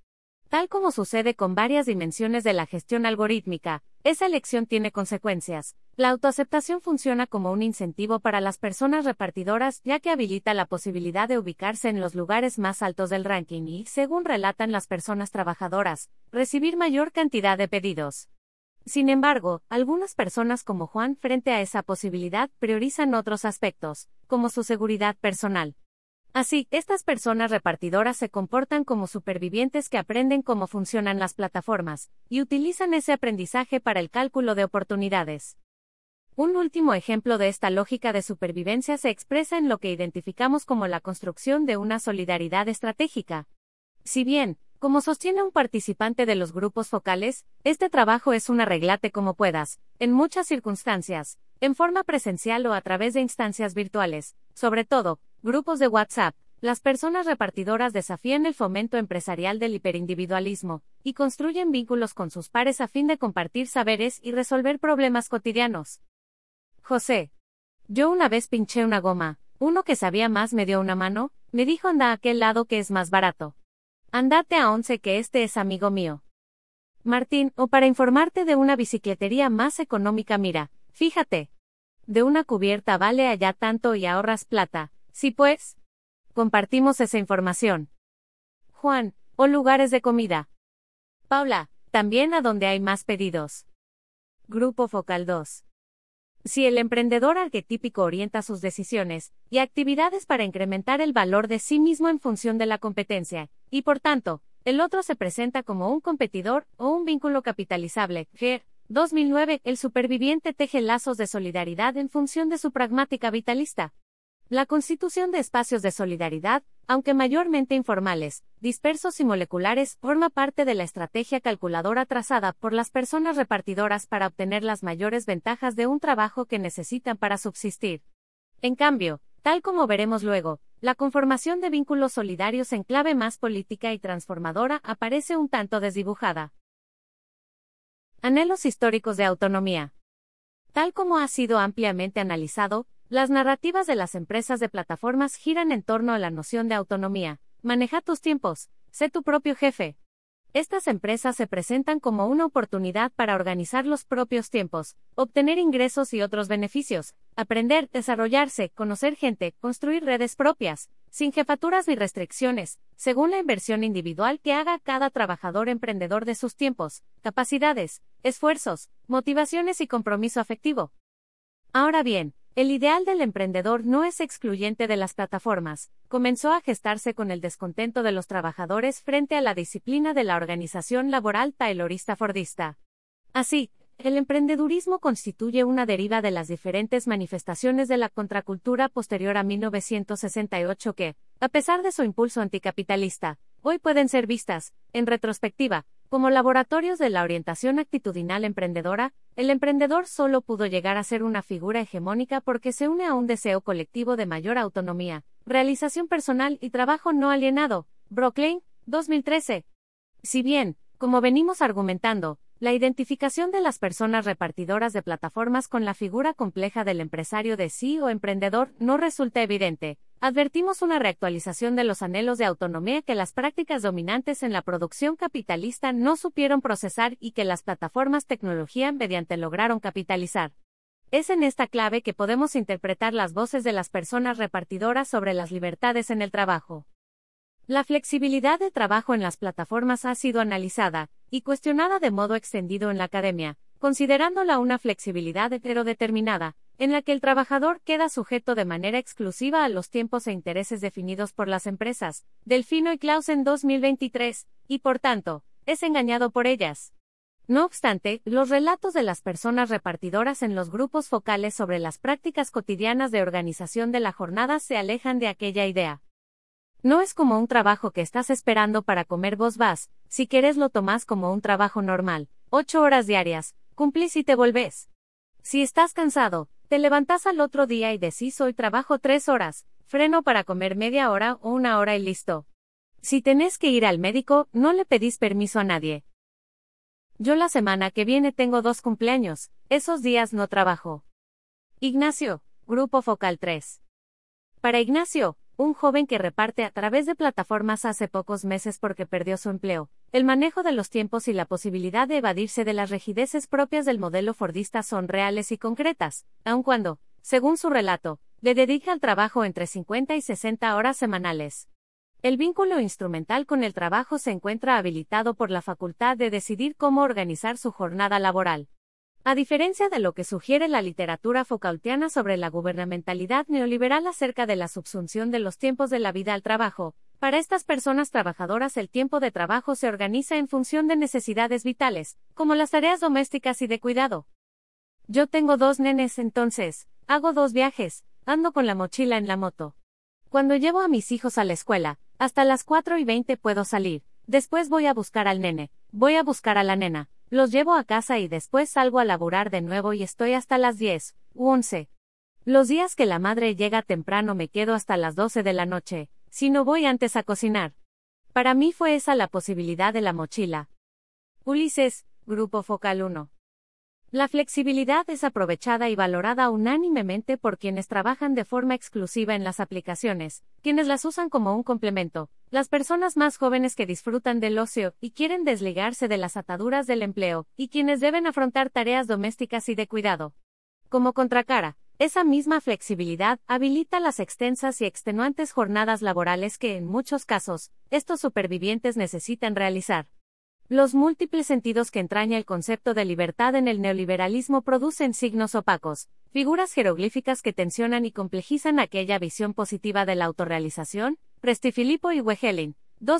Tal como sucede con varias dimensiones de la gestión algorítmica, esa elección tiene consecuencias. La autoaceptación funciona como un incentivo para las personas repartidoras, ya que habilita la posibilidad de ubicarse en los lugares más altos del ranking y, según relatan las personas trabajadoras, recibir mayor cantidad de pedidos. Sin embargo, algunas personas como Juan, frente a esa posibilidad, priorizan otros aspectos, como su seguridad personal. Así, estas personas repartidoras se comportan como supervivientes que aprenden cómo funcionan las plataformas, y utilizan ese aprendizaje para el cálculo de oportunidades. Un último ejemplo de esta lógica de supervivencia se expresa en lo que identificamos como la construcción de una solidaridad estratégica. Si bien, como sostiene un participante de los grupos focales, este trabajo es un arreglate como puedas, en muchas circunstancias, en forma presencial o a través de instancias virtuales, sobre todo, grupos de WhatsApp. Las personas repartidoras desafían el fomento empresarial del hiperindividualismo, y construyen vínculos con sus pares a fin de compartir saberes y resolver problemas cotidianos. José. Yo una vez pinché una goma, uno que sabía más me dio una mano, me dijo anda a aquel lado que es más barato. Andate a 11 que este es amigo mío. Martín, o para informarte de una bicicletería más económica mira, fíjate. De una cubierta vale allá tanto y ahorras plata, sí pues. Compartimos esa información. Juan, o lugares de comida. Paula, también a donde hay más pedidos. Grupo Focal 2. Si el emprendedor arquetípico orienta sus decisiones y actividades para incrementar el valor de sí mismo en función de la competencia, y por tanto, el otro se presenta como un competidor o un vínculo capitalizable, Ger. 2009, el superviviente teje lazos de solidaridad en función de su pragmática vitalista. La constitución de espacios de solidaridad, aunque mayormente informales, dispersos y moleculares, forma parte de la estrategia calculadora trazada por las personas repartidoras para obtener las mayores ventajas de un trabajo que necesitan para subsistir. En cambio, tal como veremos luego, la conformación de vínculos solidarios en clave más política y transformadora aparece un tanto desdibujada. Anhelos históricos de autonomía. Tal como ha sido ampliamente analizado, las narrativas de las empresas de plataformas giran en torno a la noción de autonomía. Maneja tus tiempos, sé tu propio jefe. Estas empresas se presentan como una oportunidad para organizar los propios tiempos, obtener ingresos y otros beneficios, aprender, desarrollarse, conocer gente, construir redes propias, sin jefaturas ni restricciones, según la inversión individual que haga cada trabajador emprendedor de sus tiempos, capacidades, esfuerzos, motivaciones y compromiso afectivo. Ahora bien, el ideal del emprendedor no es excluyente de las plataformas. Comenzó a gestarse con el descontento de los trabajadores frente a la disciplina de la organización laboral taylorista-fordista. Así, el emprendedurismo constituye una deriva de las diferentes manifestaciones de la contracultura posterior a 1968 que, a pesar de su impulso anticapitalista, hoy pueden ser vistas, en retrospectiva, como laboratorios de la orientación actitudinal emprendedora. El emprendedor solo pudo llegar a ser una figura hegemónica porque se une a un deseo colectivo de mayor autonomía, realización personal y trabajo no alienado. Brooklyn, 2013. Si bien, como venimos argumentando, la identificación de las personas repartidoras de plataformas con la figura compleja del empresario de sí o emprendedor no resulta evidente, advertimos una reactualización de los anhelos de autonomía que las prácticas dominantes en la producción capitalista no supieron procesar y que las plataformas tecnología mediante lograron capitalizar. Es en esta clave que podemos interpretar las voces de las personas repartidoras sobre las libertades en el trabajo. La flexibilidad de trabajo en las plataformas ha sido analizada y cuestionada de modo extendido en la academia, considerándola una flexibilidad heterodeterminada, en la que el trabajador queda sujeto de manera exclusiva a los tiempos e intereses definidos por las empresas, Delfino y Clausen 2023, y por tanto, es engañado por ellas. No obstante, los relatos de las personas repartidoras en los grupos focales sobre las prácticas cotidianas de organización de la jornada se alejan de aquella idea. No es como un trabajo que estás esperando para comer, vos vas, si quieres lo tomás como un trabajo normal, 8 horas diarias, cumplís y te volvés. Si estás cansado, te levantás al otro día y decís hoy trabajo 3 horas, freno para comer media hora o 1 hora y listo. Si tenés que ir al médico, no le pedís permiso a nadie. Yo la semana que viene tengo 2 cumpleaños, esos días no trabajo. Ignacio, Grupo Focal 3. Para Ignacio, un joven que reparte a través de plataformas hace pocos meses porque perdió su empleo. El manejo de los tiempos y la posibilidad de evadirse de las rigideces propias del modelo fordista son reales y concretas, aun cuando, según su relato, le dedica al trabajo entre 50 y 60 horas semanales. El vínculo instrumental con el trabajo se encuentra habilitado por la facultad de decidir cómo organizar su jornada laboral. A diferencia de lo que sugiere la literatura Foucaultiana sobre la gubernamentalidad neoliberal acerca de la subsunción de los tiempos de la vida al trabajo, para estas personas trabajadoras el tiempo de trabajo se organiza en función de necesidades vitales, como las tareas domésticas y de cuidado. Yo tengo 2 nenes, entonces, hago 2 viajes, ando con la mochila en la moto. Cuando llevo a mis hijos a la escuela, hasta las 4:20 puedo salir, después voy a buscar al nene, voy a buscar a la nena. Los llevo a casa y después salgo a laburar de nuevo y estoy hasta las 10 u 11. Los días que la madre llega temprano me quedo hasta las 12 de la noche, si no voy antes a cocinar. Para mí fue esa la posibilidad de la mochila. Ulises, Grupo Focal 1. La flexibilidad es aprovechada y valorada unánimemente por quienes trabajan de forma exclusiva en las aplicaciones, quienes las usan como un complemento, las personas más jóvenes que disfrutan del ocio y quieren desligarse de las ataduras del empleo, y quienes deben afrontar tareas domésticas y de cuidado. Como contracara, esa misma flexibilidad habilita las extensas y extenuantes jornadas laborales que, en muchos casos, estos supervivientes necesitan realizar. Los múltiples sentidos que entraña el concepto de libertad en el neoliberalismo producen signos opacos, figuras jeroglíficas que tensionan y complejizan aquella visión positiva de la autorrealización, Presti-Filippo y Wegelin,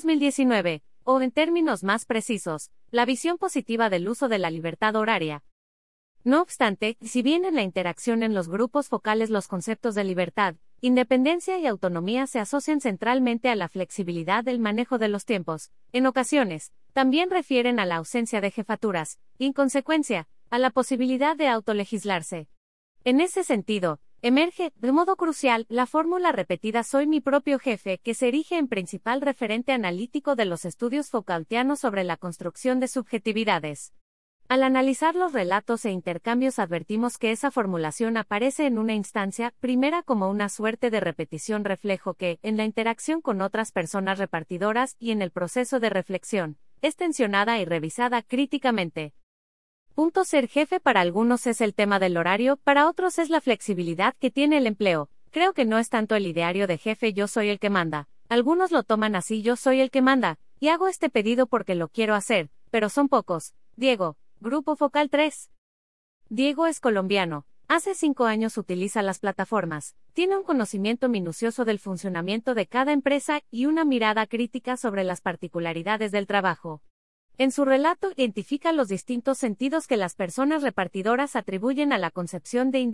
2019, o en términos más precisos, la visión positiva del uso de la libertad horaria. No obstante, si bien en la interacción en los grupos focales los conceptos de libertad, independencia y autonomía se asocian centralmente a la flexibilidad del manejo de los tiempos, en ocasiones, también refieren a la ausencia de jefaturas, y en consecuencia, a la posibilidad de autolegislarse. En ese sentido, emerge, de modo crucial, la fórmula repetida "soy mi propio jefe", que se erige en principal referente analítico de los estudios Foucaultianos sobre la construcción de subjetividades. Al analizar los relatos e intercambios advertimos que esa formulación aparece en una instancia primera como una suerte de repetición reflejo que, en la interacción con otras personas repartidoras y en el proceso de reflexión, es tensionada y revisada críticamente. Ser jefe para algunos es el tema del horario, para otros es la flexibilidad que tiene el empleo. Creo que no es tanto el ideario de jefe yo soy el que manda. Algunos lo toman así yo soy el que manda, y hago este pedido porque lo quiero hacer, pero son pocos. Diego, Grupo Focal 3. Diego es colombiano. Hace 5 años utiliza las plataformas, tiene un conocimiento minucioso del funcionamiento de cada empresa y una mirada crítica sobre las particularidades del trabajo. En su relato identifica los distintos sentidos que las personas repartidoras atribuyen a la concepción de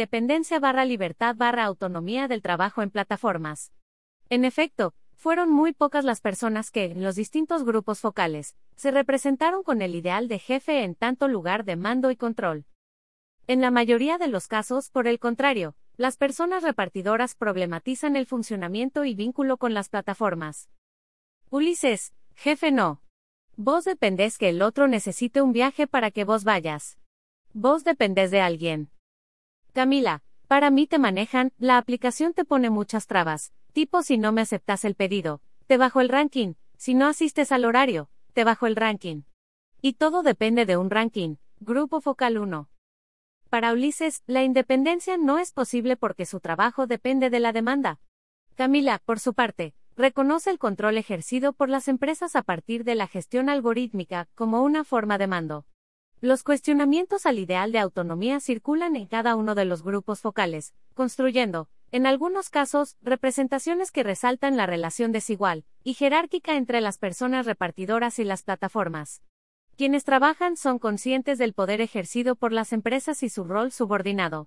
independencia/libertad/autonomía del trabajo en plataformas. En efecto, fueron muy pocas las personas que, en los distintos grupos focales, se representaron con el ideal de jefe en tanto lugar de mando y control. En la mayoría de los casos, por el contrario, las personas repartidoras problematizan el funcionamiento y vínculo con las plataformas. Ulises, jefe no. Vos dependés que el otro necesite un viaje para que vos vayas. Vos dependés de alguien. Camila, para mí te manejan, la aplicación te pone muchas trabas, tipo si no me aceptas el pedido, te bajo el ranking, si no asistes al horario, te bajo el ranking. Y todo depende de un ranking, Grupo Focal 1. Para Ulises, la independencia no es posible porque su trabajo depende de la demanda. Camila, por su parte, reconoce el control ejercido por las empresas a partir de la gestión algorítmica como una forma de mando. Los cuestionamientos al ideal de autonomía circulan en cada uno de los grupos focales, construyendo, en algunos casos, representaciones que resaltan la relación desigual y jerárquica entre las personas repartidoras y las plataformas. Quienes trabajan son conscientes del poder ejercido por las empresas y su rol subordinado.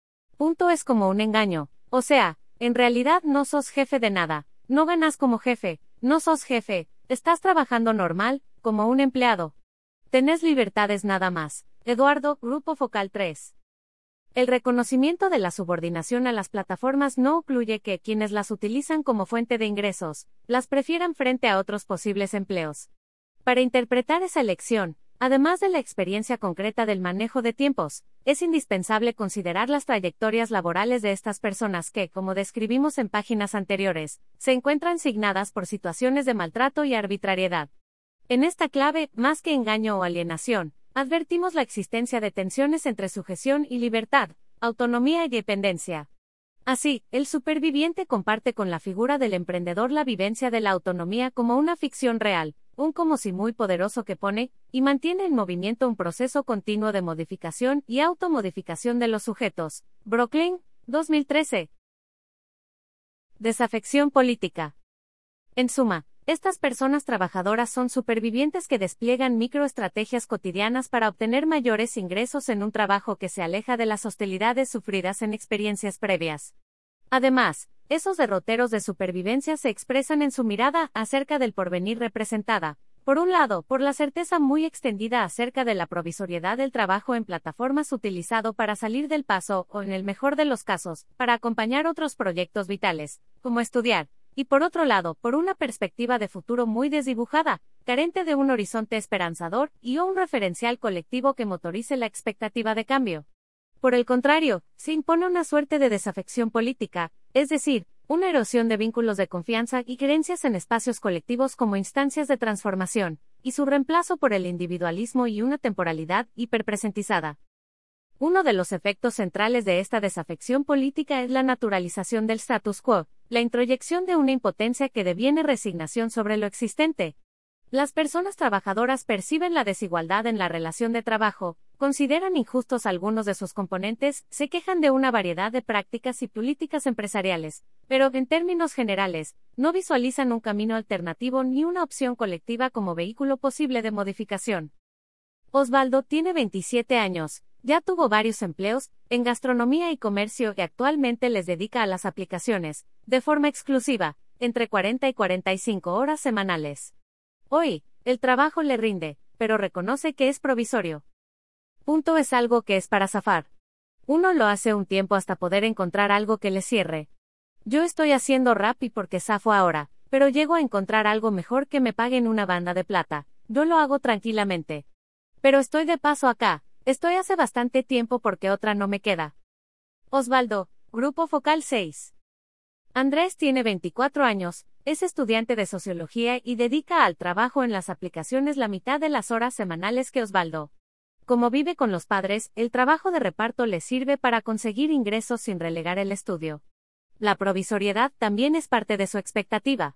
Es como un engaño, o sea, en realidad no sos jefe de nada, no ganas como jefe, no sos jefe, estás trabajando normal, como un empleado. Tenés libertades nada más. Eduardo, Grupo Focal 3. El reconocimiento de la subordinación a las plataformas no ocluye que quienes las utilizan como fuente de ingresos, las prefieran frente a otros posibles empleos. Para interpretar esa elección, Además de la experiencia concreta del manejo de tiempos, es indispensable considerar las trayectorias laborales de estas personas que, como describimos en páginas anteriores, se encuentran signadas por situaciones de maltrato y arbitrariedad. En esta clave, más que engaño o alienación, advertimos la existencia de tensiones entre sujeción y libertad, autonomía y dependencia. Así, el superviviente comparte con la figura del emprendedor la vivencia de la autonomía como una ficción real, un como si muy poderoso que pone y mantiene en movimiento un proceso continuo de modificación y automodificación de los sujetos. Brooklyn, 2013. Desafección política. En suma, estas personas trabajadoras son supervivientes que despliegan microestrategias cotidianas para obtener mayores ingresos en un trabajo que se aleja de las hostilidades sufridas en experiencias previas. Además, esos derroteros de supervivencia se expresan en su mirada acerca del porvenir representada, por un lado, por la certeza muy extendida acerca de la provisoriedad del trabajo en plataformas utilizado para salir del paso o, en el mejor de los casos, para acompañar otros proyectos vitales, como estudiar, y por otro lado, por una perspectiva de futuro muy desdibujada, carente de un horizonte esperanzador y o un referencial colectivo que motorice la expectativa de cambio. Por el contrario, se impone una suerte de desafección política, es decir, una erosión de vínculos de confianza y creencias en espacios colectivos como instancias de transformación, y su reemplazo por el individualismo y una temporalidad hiperpresentizada. Uno de los efectos centrales de esta desafección política es la naturalización del status quo, la introyección de una impotencia que deviene resignación sobre lo existente. Las personas trabajadoras perciben la desigualdad en la relación de trabajo, consideran injustos algunos de sus componentes, se quejan de una variedad de prácticas y políticas empresariales, pero, en términos generales, no visualizan un camino alternativo ni una opción colectiva como vehículo posible de modificación. Osvaldo tiene 27 años, ya tuvo varios empleos, en gastronomía y comercio y actualmente les dedica a las aplicaciones, de forma exclusiva, entre 40 y 45 horas semanales. Hoy, el trabajo le rinde, pero reconoce que es provisorio. Punto es algo que es para zafar. Uno lo hace un tiempo hasta poder encontrar algo que le cierre. Yo estoy haciendo rap y porque zafo ahora, pero llego a encontrar algo mejor que me paguen una banda de plata. Yo lo hago tranquilamente. Pero estoy de paso acá, estoy hace bastante tiempo porque otra no me queda. Osvaldo, Grupo Focal 6. Andrés tiene 24 años, es estudiante de sociología y dedica al trabajo en las aplicaciones la mitad de las horas semanales que Osvaldo. Como vive con los padres, el trabajo de reparto le sirve para conseguir ingresos sin relegar el estudio. La provisoriedad también es parte de su expectativa.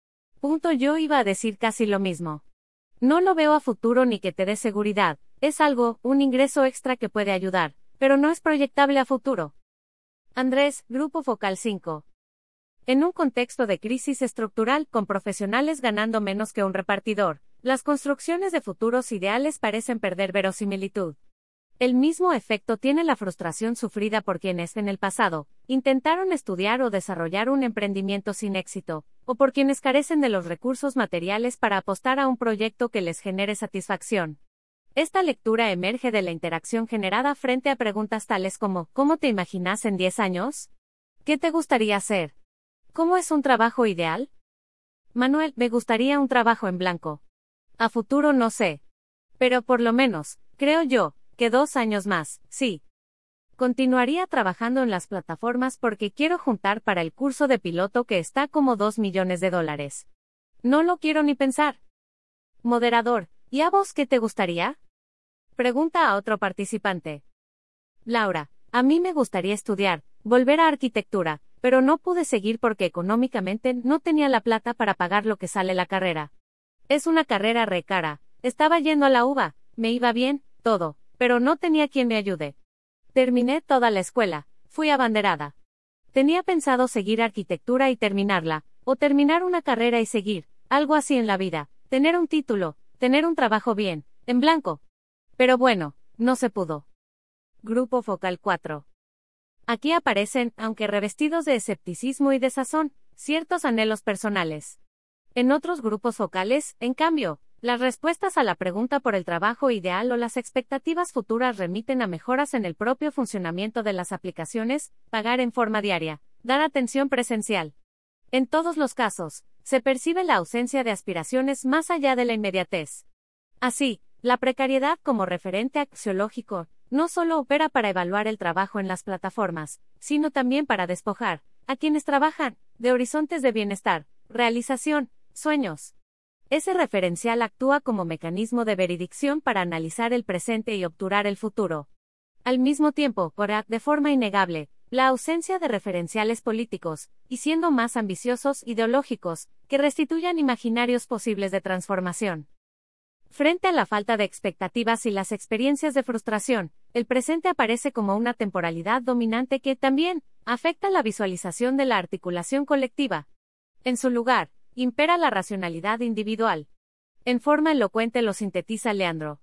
Yo iba a decir casi lo mismo. No lo veo a futuro ni que te dé seguridad, es algo, un ingreso extra que puede ayudar, pero no es proyectable a futuro. Andrés, Grupo Focal 5. En un contexto de crisis estructural con profesionales ganando menos que un repartidor, las construcciones de futuros ideales parecen perder verosimilitud. El mismo efecto tiene la frustración sufrida por quienes, en el pasado, intentaron estudiar o desarrollar un emprendimiento sin éxito, o por quienes carecen de los recursos materiales para apostar a un proyecto que les genere satisfacción. Esta lectura emerge de la interacción generada frente a preguntas tales como ¿cómo te imaginas en 10 años? ¿Qué te gustaría hacer? ¿Cómo es un trabajo ideal? Manuel, me gustaría un trabajo en blanco. A futuro no sé. Pero por lo menos, creo yo, que 2 años más, sí. Continuaría trabajando en las plataformas porque quiero juntar para el curso de piloto que está como $2 millones. No lo quiero ni pensar. Moderador, ¿y a vos qué te gustaría? Pregunta a otro participante. Laura, a mí me gustaría estudiar, volver a arquitectura, pero no pude seguir porque económicamente no tenía la plata para pagar lo que sale la carrera. Es una carrera re cara, estaba yendo a la UBA, me iba bien, todo, pero no tenía quien me ayude. Terminé toda la escuela, fui abanderada. Tenía pensado seguir arquitectura y terminarla, o terminar una carrera y seguir, algo así en la vida, tener un título, tener un trabajo bien, en blanco. Pero bueno, no se pudo. Grupo Focal 4. Aquí aparecen, aunque revestidos de escepticismo y desazón, ciertos anhelos personales. En otros grupos focales, en cambio, las respuestas a la pregunta por el trabajo ideal o las expectativas futuras remiten a mejoras en el propio funcionamiento de las aplicaciones, pagar en forma diaria, dar atención presencial. En todos los casos, se percibe la ausencia de aspiraciones más allá de la inmediatez. Así, La precariedad como referente axiológico no solo opera para evaluar el trabajo en las plataformas, sino también para despojar a quienes trabajan de horizontes de bienestar, realización, sueños. Ese referencial actúa como mecanismo de veredicción para analizar el presente y obturar el futuro. Al mismo tiempo, de forma innegable, la ausencia de referenciales políticos, y siendo más ambiciosos ideológicos, que restituyan imaginarios posibles de transformación. Frente a la falta de expectativas y las experiencias de frustración, el presente aparece como una temporalidad dominante que también afecta la visualización de la articulación colectiva. En su lugar, impera la racionalidad individual. En forma elocuente lo sintetiza Leandro.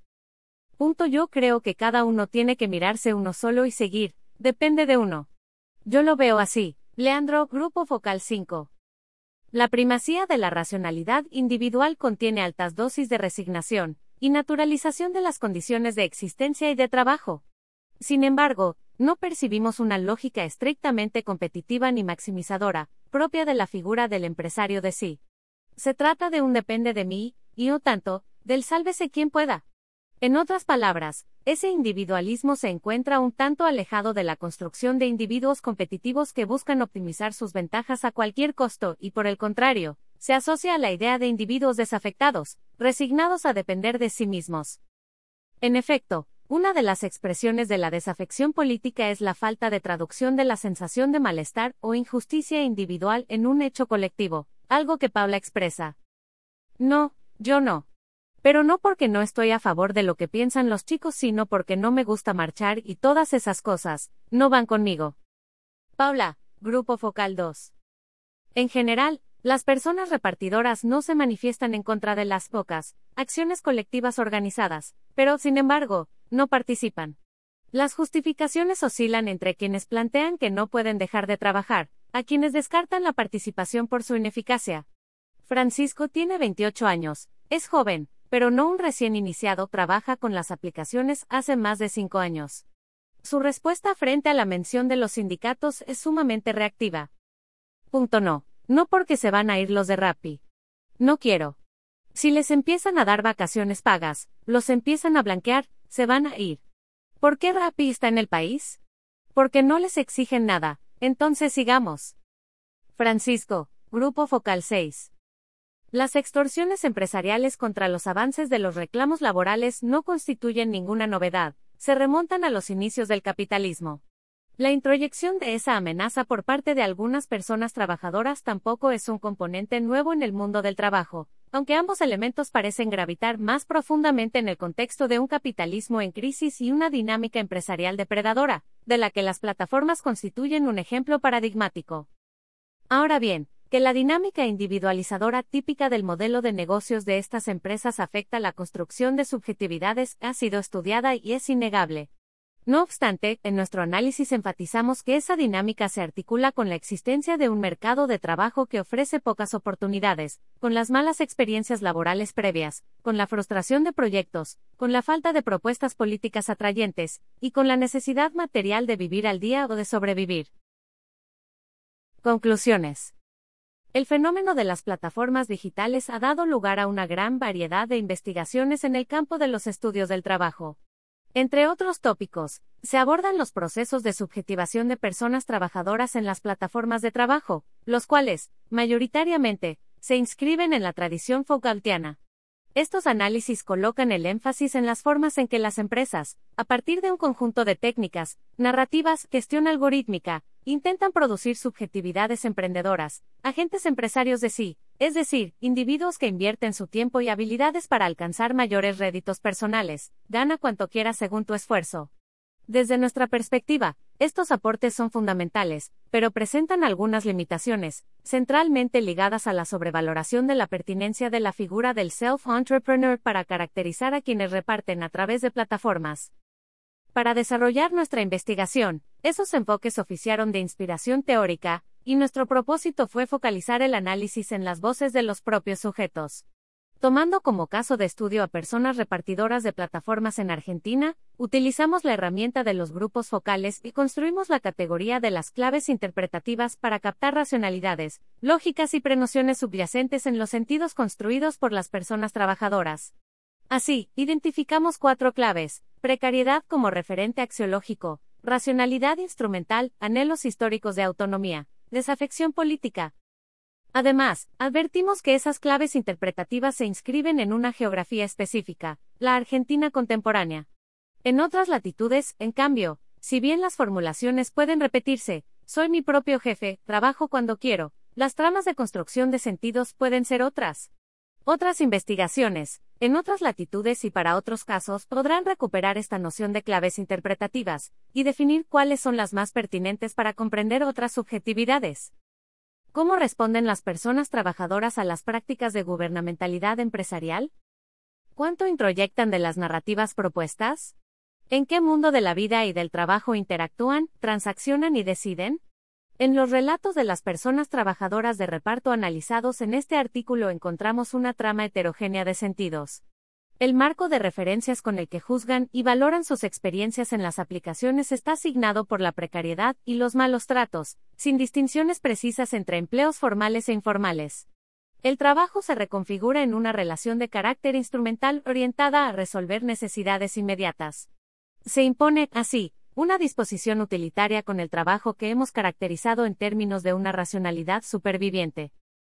Yo creo que cada uno tiene que mirarse uno solo y seguir, depende de uno. Yo lo veo así. Leandro, Grupo Focal 5. La primacía de la racionalidad individual contiene altas dosis de resignación y naturalización de las condiciones de existencia y de trabajo. Sin embargo, no percibimos una lógica estrictamente competitiva ni maximizadora, propia de la figura del empresario de sí. Se trata de un depende de mí, y no tanto, del sálvese quien pueda. En otras palabras, ese individualismo se encuentra un tanto alejado de la construcción de individuos competitivos que buscan optimizar sus ventajas a cualquier costo y, por el contrario, se asocia a la idea de individuos desafectados, resignados a depender de sí mismos. En efecto, una de las expresiones de la desafección política es la falta de traducción de la sensación de malestar o injusticia individual en un hecho colectivo, algo que Paula expresa. No, yo no. Pero no porque no estoy a favor de lo que piensan los chicos, sino porque no me gusta marchar y todas esas cosas, no van conmigo. Paula, Grupo Focal 2. En general, las personas repartidoras no se manifiestan en contra de las pocas acciones colectivas organizadas, pero, sin embargo, no participan. Las justificaciones oscilan entre quienes plantean que no pueden dejar de trabajar, a quienes descartan la participación por su ineficacia. Francisco tiene 28 años, es joven, pero no un recién iniciado, trabaja con las aplicaciones hace más de 5 años. Su respuesta frente a la mención de los sindicatos es sumamente reactiva. No porque se van a ir los de Rappi. No quiero. Si les empiezan a dar vacaciones pagas, los empiezan a blanquear, se van a ir. ¿Por qué Rappi está en el país? Porque no les exigen nada, entonces sigamos. Francisco, Grupo Focal 6. Las extorsiones empresariales contra los avances de los reclamos laborales no constituyen ninguna novedad, se remontan a los inicios del capitalismo. La introyección de esa amenaza por parte de algunas personas trabajadoras tampoco es un componente nuevo en el mundo del trabajo, aunque ambos elementos parecen gravitar más profundamente en el contexto de un capitalismo en crisis y una dinámica empresarial depredadora, de la que las plataformas constituyen un ejemplo paradigmático. Ahora bien, que la dinámica individualizadora típica del modelo de negocios de estas empresas afecta la construcción de subjetividades ha sido estudiada y es innegable. No obstante, en nuestro análisis enfatizamos que esa dinámica se articula con la existencia de un mercado de trabajo que ofrece pocas oportunidades, con las malas experiencias laborales previas, con la frustración de proyectos, con la falta de propuestas políticas atrayentes, y con la necesidad material de vivir al día o de sobrevivir. Conclusiones. El fenómeno de las plataformas digitales ha dado lugar a una gran variedad de investigaciones en el campo de los estudios del trabajo. Entre otros tópicos, se abordan los procesos de subjetivación de personas trabajadoras en las plataformas de trabajo, los cuales, mayoritariamente, se inscriben en la tradición Foucaultiana. Estos análisis colocan el énfasis en las formas en que las empresas, a partir de un conjunto de técnicas, narrativas, gestión algorítmica, intentan producir subjetividades emprendedoras, agentes empresarios de sí, es decir, individuos que invierten su tiempo y habilidades para alcanzar mayores réditos personales, gana cuanto quieras según tu esfuerzo. Desde nuestra perspectiva, estos aportes son fundamentales, pero presentan algunas limitaciones, centralmente ligadas a la sobrevaloración de la pertinencia de la figura del self-entrepreneur para caracterizar a quienes reparten a través de plataformas. Para desarrollar nuestra investigación, esos enfoques oficiaron de inspiración teórica, y nuestro propósito fue focalizar el análisis en las voces de los propios sujetos. Tomando como caso de estudio a personas repartidoras de plataformas en Argentina, utilizamos la herramienta de los grupos focales y construimos la categoría de las claves interpretativas para captar racionalidades, lógicas y prenociones subyacentes en los sentidos construidos por las personas trabajadoras. Así, identificamos 4 claves: precariedad como referente axiológico, racionalidad instrumental, anhelos históricos de autonomía, desafección política. Además, advertimos que esas claves interpretativas se inscriben en una geografía específica, la Argentina contemporánea. En otras latitudes, en cambio, si bien las formulaciones pueden repetirse, soy mi propio jefe, trabajo cuando quiero, las tramas de construcción de sentidos pueden ser otras. Otras investigaciones, en otras latitudes y para otros casos, podrán recuperar esta noción de claves interpretativas, y definir cuáles son las más pertinentes para comprender otras subjetividades. ¿Cómo responden las personas trabajadoras a las prácticas de gubernamentalidad empresarial? ¿Cuánto introyectan de las narrativas propuestas? ¿En qué mundo de la vida y del trabajo interactúan, transaccionan y deciden? En los relatos de las personas trabajadoras de reparto analizados en este artículo encontramos una trama heterogénea de sentidos. El marco de referencias con el que juzgan y valoran sus experiencias en las aplicaciones está asignado por la precariedad y los malos tratos, sin distinciones precisas entre empleos formales e informales. El trabajo se reconfigura en una relación de carácter instrumental orientada a resolver necesidades inmediatas. Se impone, así, una disposición utilitaria con el trabajo que hemos caracterizado en términos de una racionalidad superviviente.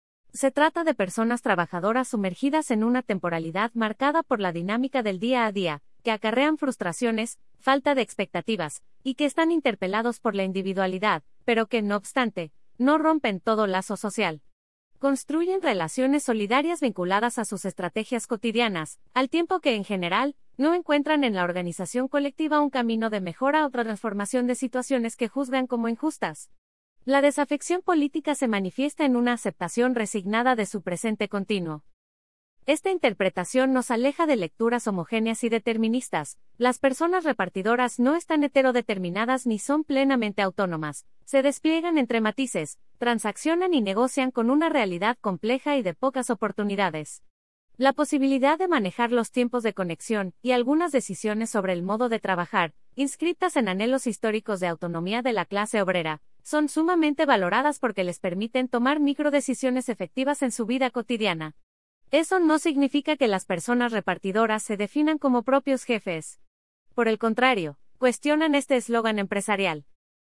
Se trata de personas trabajadoras sumergidas en una temporalidad marcada por la dinámica del día a día, que acarrean frustraciones, falta de expectativas, y que están interpelados por la individualidad, pero que, no obstante, no rompen todo lazo social. Construyen relaciones solidarias vinculadas a sus estrategias cotidianas, al tiempo que, en general, no encuentran en la organización colectiva un camino de mejora o transformación de situaciones que juzgan como injustas. La desafección política se manifiesta en una aceptación resignada de su presente continuo. Esta interpretación nos aleja de lecturas homogéneas y deterministas. Las personas repartidoras no están heterodeterminadas ni son plenamente autónomas, se despliegan entre matices, transaccionan y negocian con una realidad compleja y de pocas oportunidades. La posibilidad de manejar los tiempos de conexión y algunas decisiones sobre el modo de trabajar, inscritas en anhelos históricos de autonomía de la clase obrera, son sumamente valoradas porque les permiten tomar microdecisiones efectivas en su vida cotidiana. Eso no significa que las personas repartidoras se definan como propios jefes. Por el contrario, cuestionan este eslogan empresarial.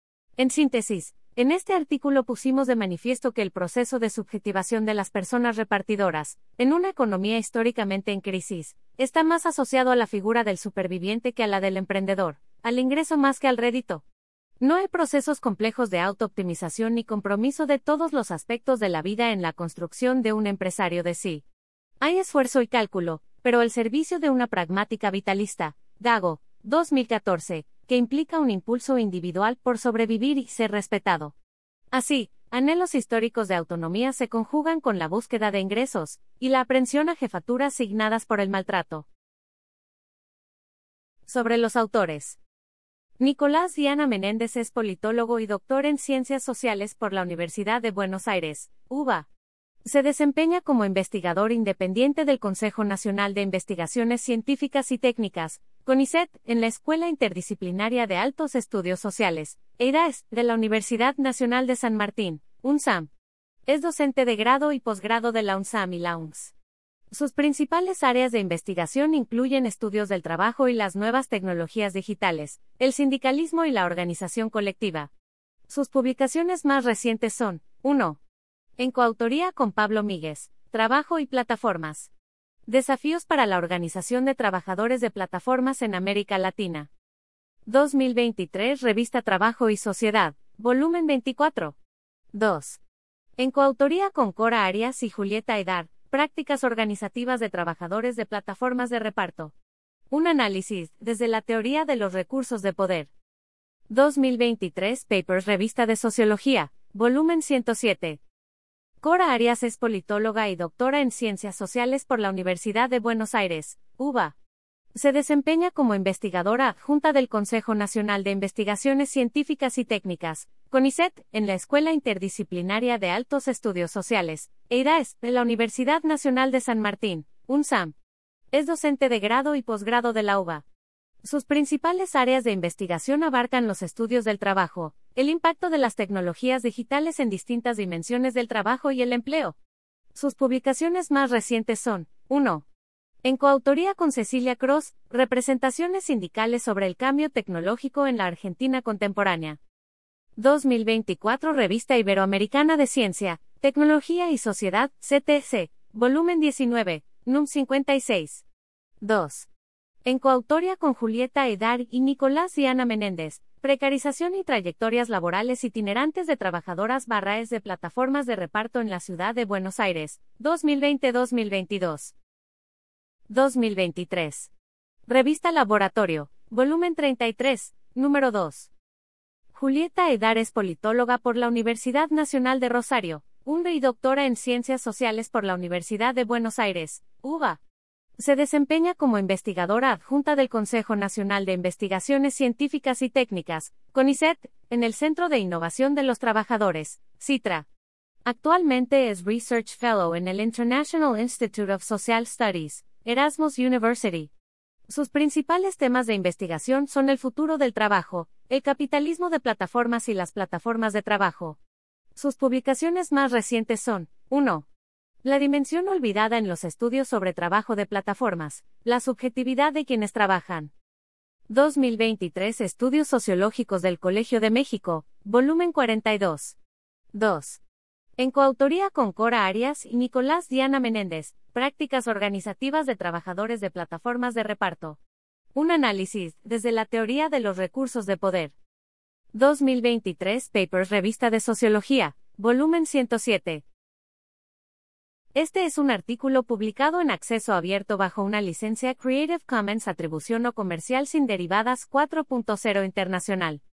En síntesis, en este artículo pusimos de manifiesto que el proceso de subjetivación de las personas repartidoras, en una economía históricamente en crisis, está más asociado a la figura del superviviente que a la del emprendedor, al ingreso más que al rédito. No hay procesos complejos de autooptimización ni compromiso de todos los aspectos de la vida en la construcción de un empresario de sí. Hay esfuerzo y cálculo, pero el servicio de una pragmática vitalista, Gago, 2014, que implica un impulso individual por sobrevivir y ser respetado. Así, anhelos históricos de autonomía se conjugan con la búsqueda de ingresos, y la aprehensión a jefaturas signadas por el maltrato. Sobre los autores. Nicolás Diana Menéndez es politólogo y doctor en Ciencias Sociales por la Universidad de Buenos Aires, UBA. Se desempeña como investigador independiente del Consejo Nacional de Investigaciones Científicas y Técnicas, CONICET, en la Escuela Interdisciplinaria de Altos Estudios Sociales, EIDAES, de la Universidad Nacional de San Martín, UNSAM. Es docente de grado y posgrado de la UNSAM y la UNCS. Sus principales áreas de investigación incluyen estudios del trabajo y las nuevas tecnologías digitales, el sindicalismo y la organización colectiva. Sus publicaciones más recientes son: 1. En coautoría con Pablo Míguez, Trabajo y Plataformas. Desafíos para la organización de trabajadores de plataformas en América Latina. 2023, Revista Trabajo y Sociedad, volumen 24. 2. En coautoría con Cora Arias y Julieta Aidar, Prácticas organizativas de trabajadores de plataformas de reparto. Un análisis, desde la teoría de los recursos de poder. 2023, Papers, Revista de Sociología, volumen 107. Cora Arias es politóloga y doctora en Ciencias Sociales por la Universidad de Buenos Aires, UBA. Se desempeña como investigadora adjunta del Consejo Nacional de Investigaciones Científicas y Técnicas, CONICET, en la Escuela Interdisciplinaria de Altos Estudios Sociales, EIDAES, de la Universidad Nacional de San Martín, UNSAM. Es docente de grado y posgrado de la UBA. Sus principales áreas de investigación abarcan los estudios del trabajo, el impacto de las tecnologías digitales en distintas dimensiones del trabajo y el empleo. Sus publicaciones más recientes son: 1. En coautoría con Cecilia Cross, Representaciones sindicales sobre el cambio tecnológico en la Argentina contemporánea. 2024 Revista Iberoamericana de Ciencia, Tecnología y Sociedad, CTC, volumen 19, núm 56. 2. En coautoría con Julieta Aydar y Nicolás Diana Menéndez, Precarización y trayectorias laborales itinerantes de trabajadoras barraes de plataformas de reparto en la ciudad de Buenos Aires, 2020-2022. 2023. Revista Laboratorio, volumen 33, número 2. Julieta Aydar es politóloga por la Universidad Nacional de Rosario, y doctora en Ciencias Sociales por la Universidad de Buenos Aires, UBA. Se desempeña como investigadora adjunta del Consejo Nacional de Investigaciones Científicas y Técnicas, CONICET, en el Centro de Innovación de los Trabajadores, CITRA. Actualmente es Research Fellow en el International Institute of Social Studies, Erasmus University. Sus principales temas de investigación son el futuro del trabajo, el capitalismo de plataformas y las plataformas de trabajo. Sus publicaciones más recientes son: 1. La dimensión olvidada en los estudios sobre trabajo de plataformas, la subjetividad de quienes trabajan. 2023 Estudios Sociológicos del Colegio de México, volumen 42. 2. En coautoría con Cora Arias y Nicolás Diana Menéndez, Prácticas organizativas de trabajadores de plataformas de reparto. Un análisis, desde la teoría de los recursos de poder. 2023 Papers Revista de Sociología, volumen 107. Este es un artículo publicado en acceso abierto bajo una licencia Creative Commons Atribución no comercial sin derivadas 4.0 internacional.